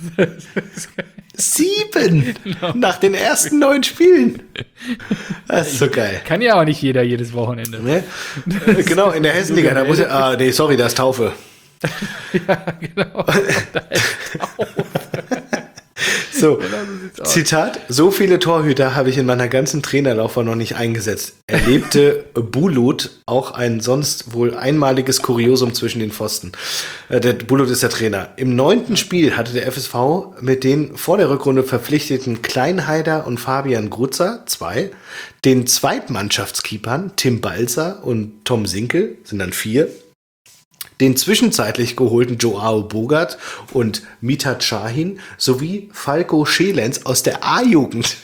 7 nach den ersten 9 Spielen. Das ist so geil. Kann ja auch nicht jeder jedes Wochenende. Ne? Genau, in der Hessenliga, da muss ja, nee, sorry, das ist Taufe. Ja, genau. Da ist Taufe. So, Zitat, so viele Torhüter habe ich in meiner ganzen Trainerlaufbahn noch nicht eingesetzt. Erlebte Bulut auch ein sonst wohl einmaliges Kuriosum zwischen den Pfosten. Der Bulut ist der Trainer. Im 9. Spiel hatte der FSV mit den vor der Rückrunde verpflichteten Kleinheider und Fabian Grutzer, 2, den Zweitmannschaftskeepern Tim Balzer und Tom Sinkel, sind dann 4, den zwischenzeitlich geholten Joao Bogart und Mithat Shahin sowie Falco Schelenz aus der A-Jugend.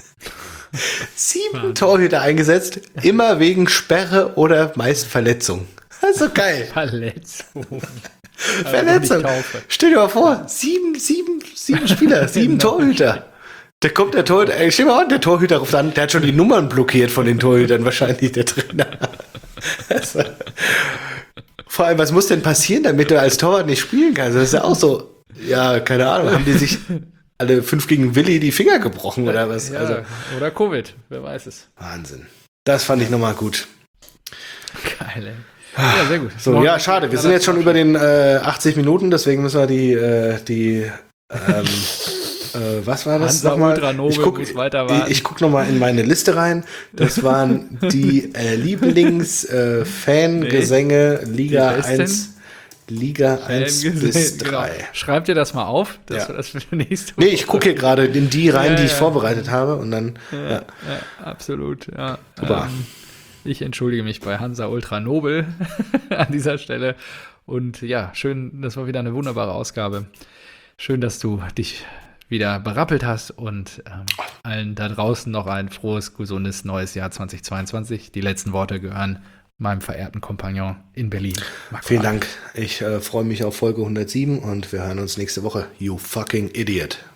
7 Torhüter eingesetzt, immer wegen Sperre oder meist Verletzung. Das ist so geil. Verletzung. Verletzung. Stell dir mal vor, 7 Spieler, 7 Torhüter. Da kommt der Torhüter, stell dir mal vor, der Torhüter ruft an, der hat schon die Nummern blockiert von den Torhütern, wahrscheinlich der Trainer. Vor allem, was muss denn passieren, damit du als Torwart nicht spielen kannst? Das ist ja auch so, ja, keine Ahnung, haben die sich alle 5 gegen Willi die Finger gebrochen oder was? Ja, also, oder Covid, wer weiß es. Wahnsinn. Das fand ich nochmal gut. Geil, ey. Ja, sehr gut. So, ja, schade. Wir sind jetzt schon über den 80 Minuten, deswegen müssen wir die was war das nochmal? Ich guck nochmal in meine Liste rein. Das waren die Lieblings-Fangesänge Liga 1 bis 3. Genau. Schreib dir das mal auf, dass wir das für die nächste Woche. Nee, ich gucke hier gerade in die rein, die ich vorbereitet habe und dann. Ja, absolut. Ja. Super. Ich entschuldige mich bei Hansa Ultra Nobel an dieser Stelle. Und ja, schön, das war wieder eine wunderbare Ausgabe. Schön, dass du dich wieder berappelt hast und allen da draußen noch ein frohes, gesundes neues Jahr 2022. Die letzten Worte gehören meinem verehrten Kompagnon in Berlin. Marco Vielen Dank. Ich freue mich auf Folge 107 und wir hören uns nächste Woche. You fucking idiot.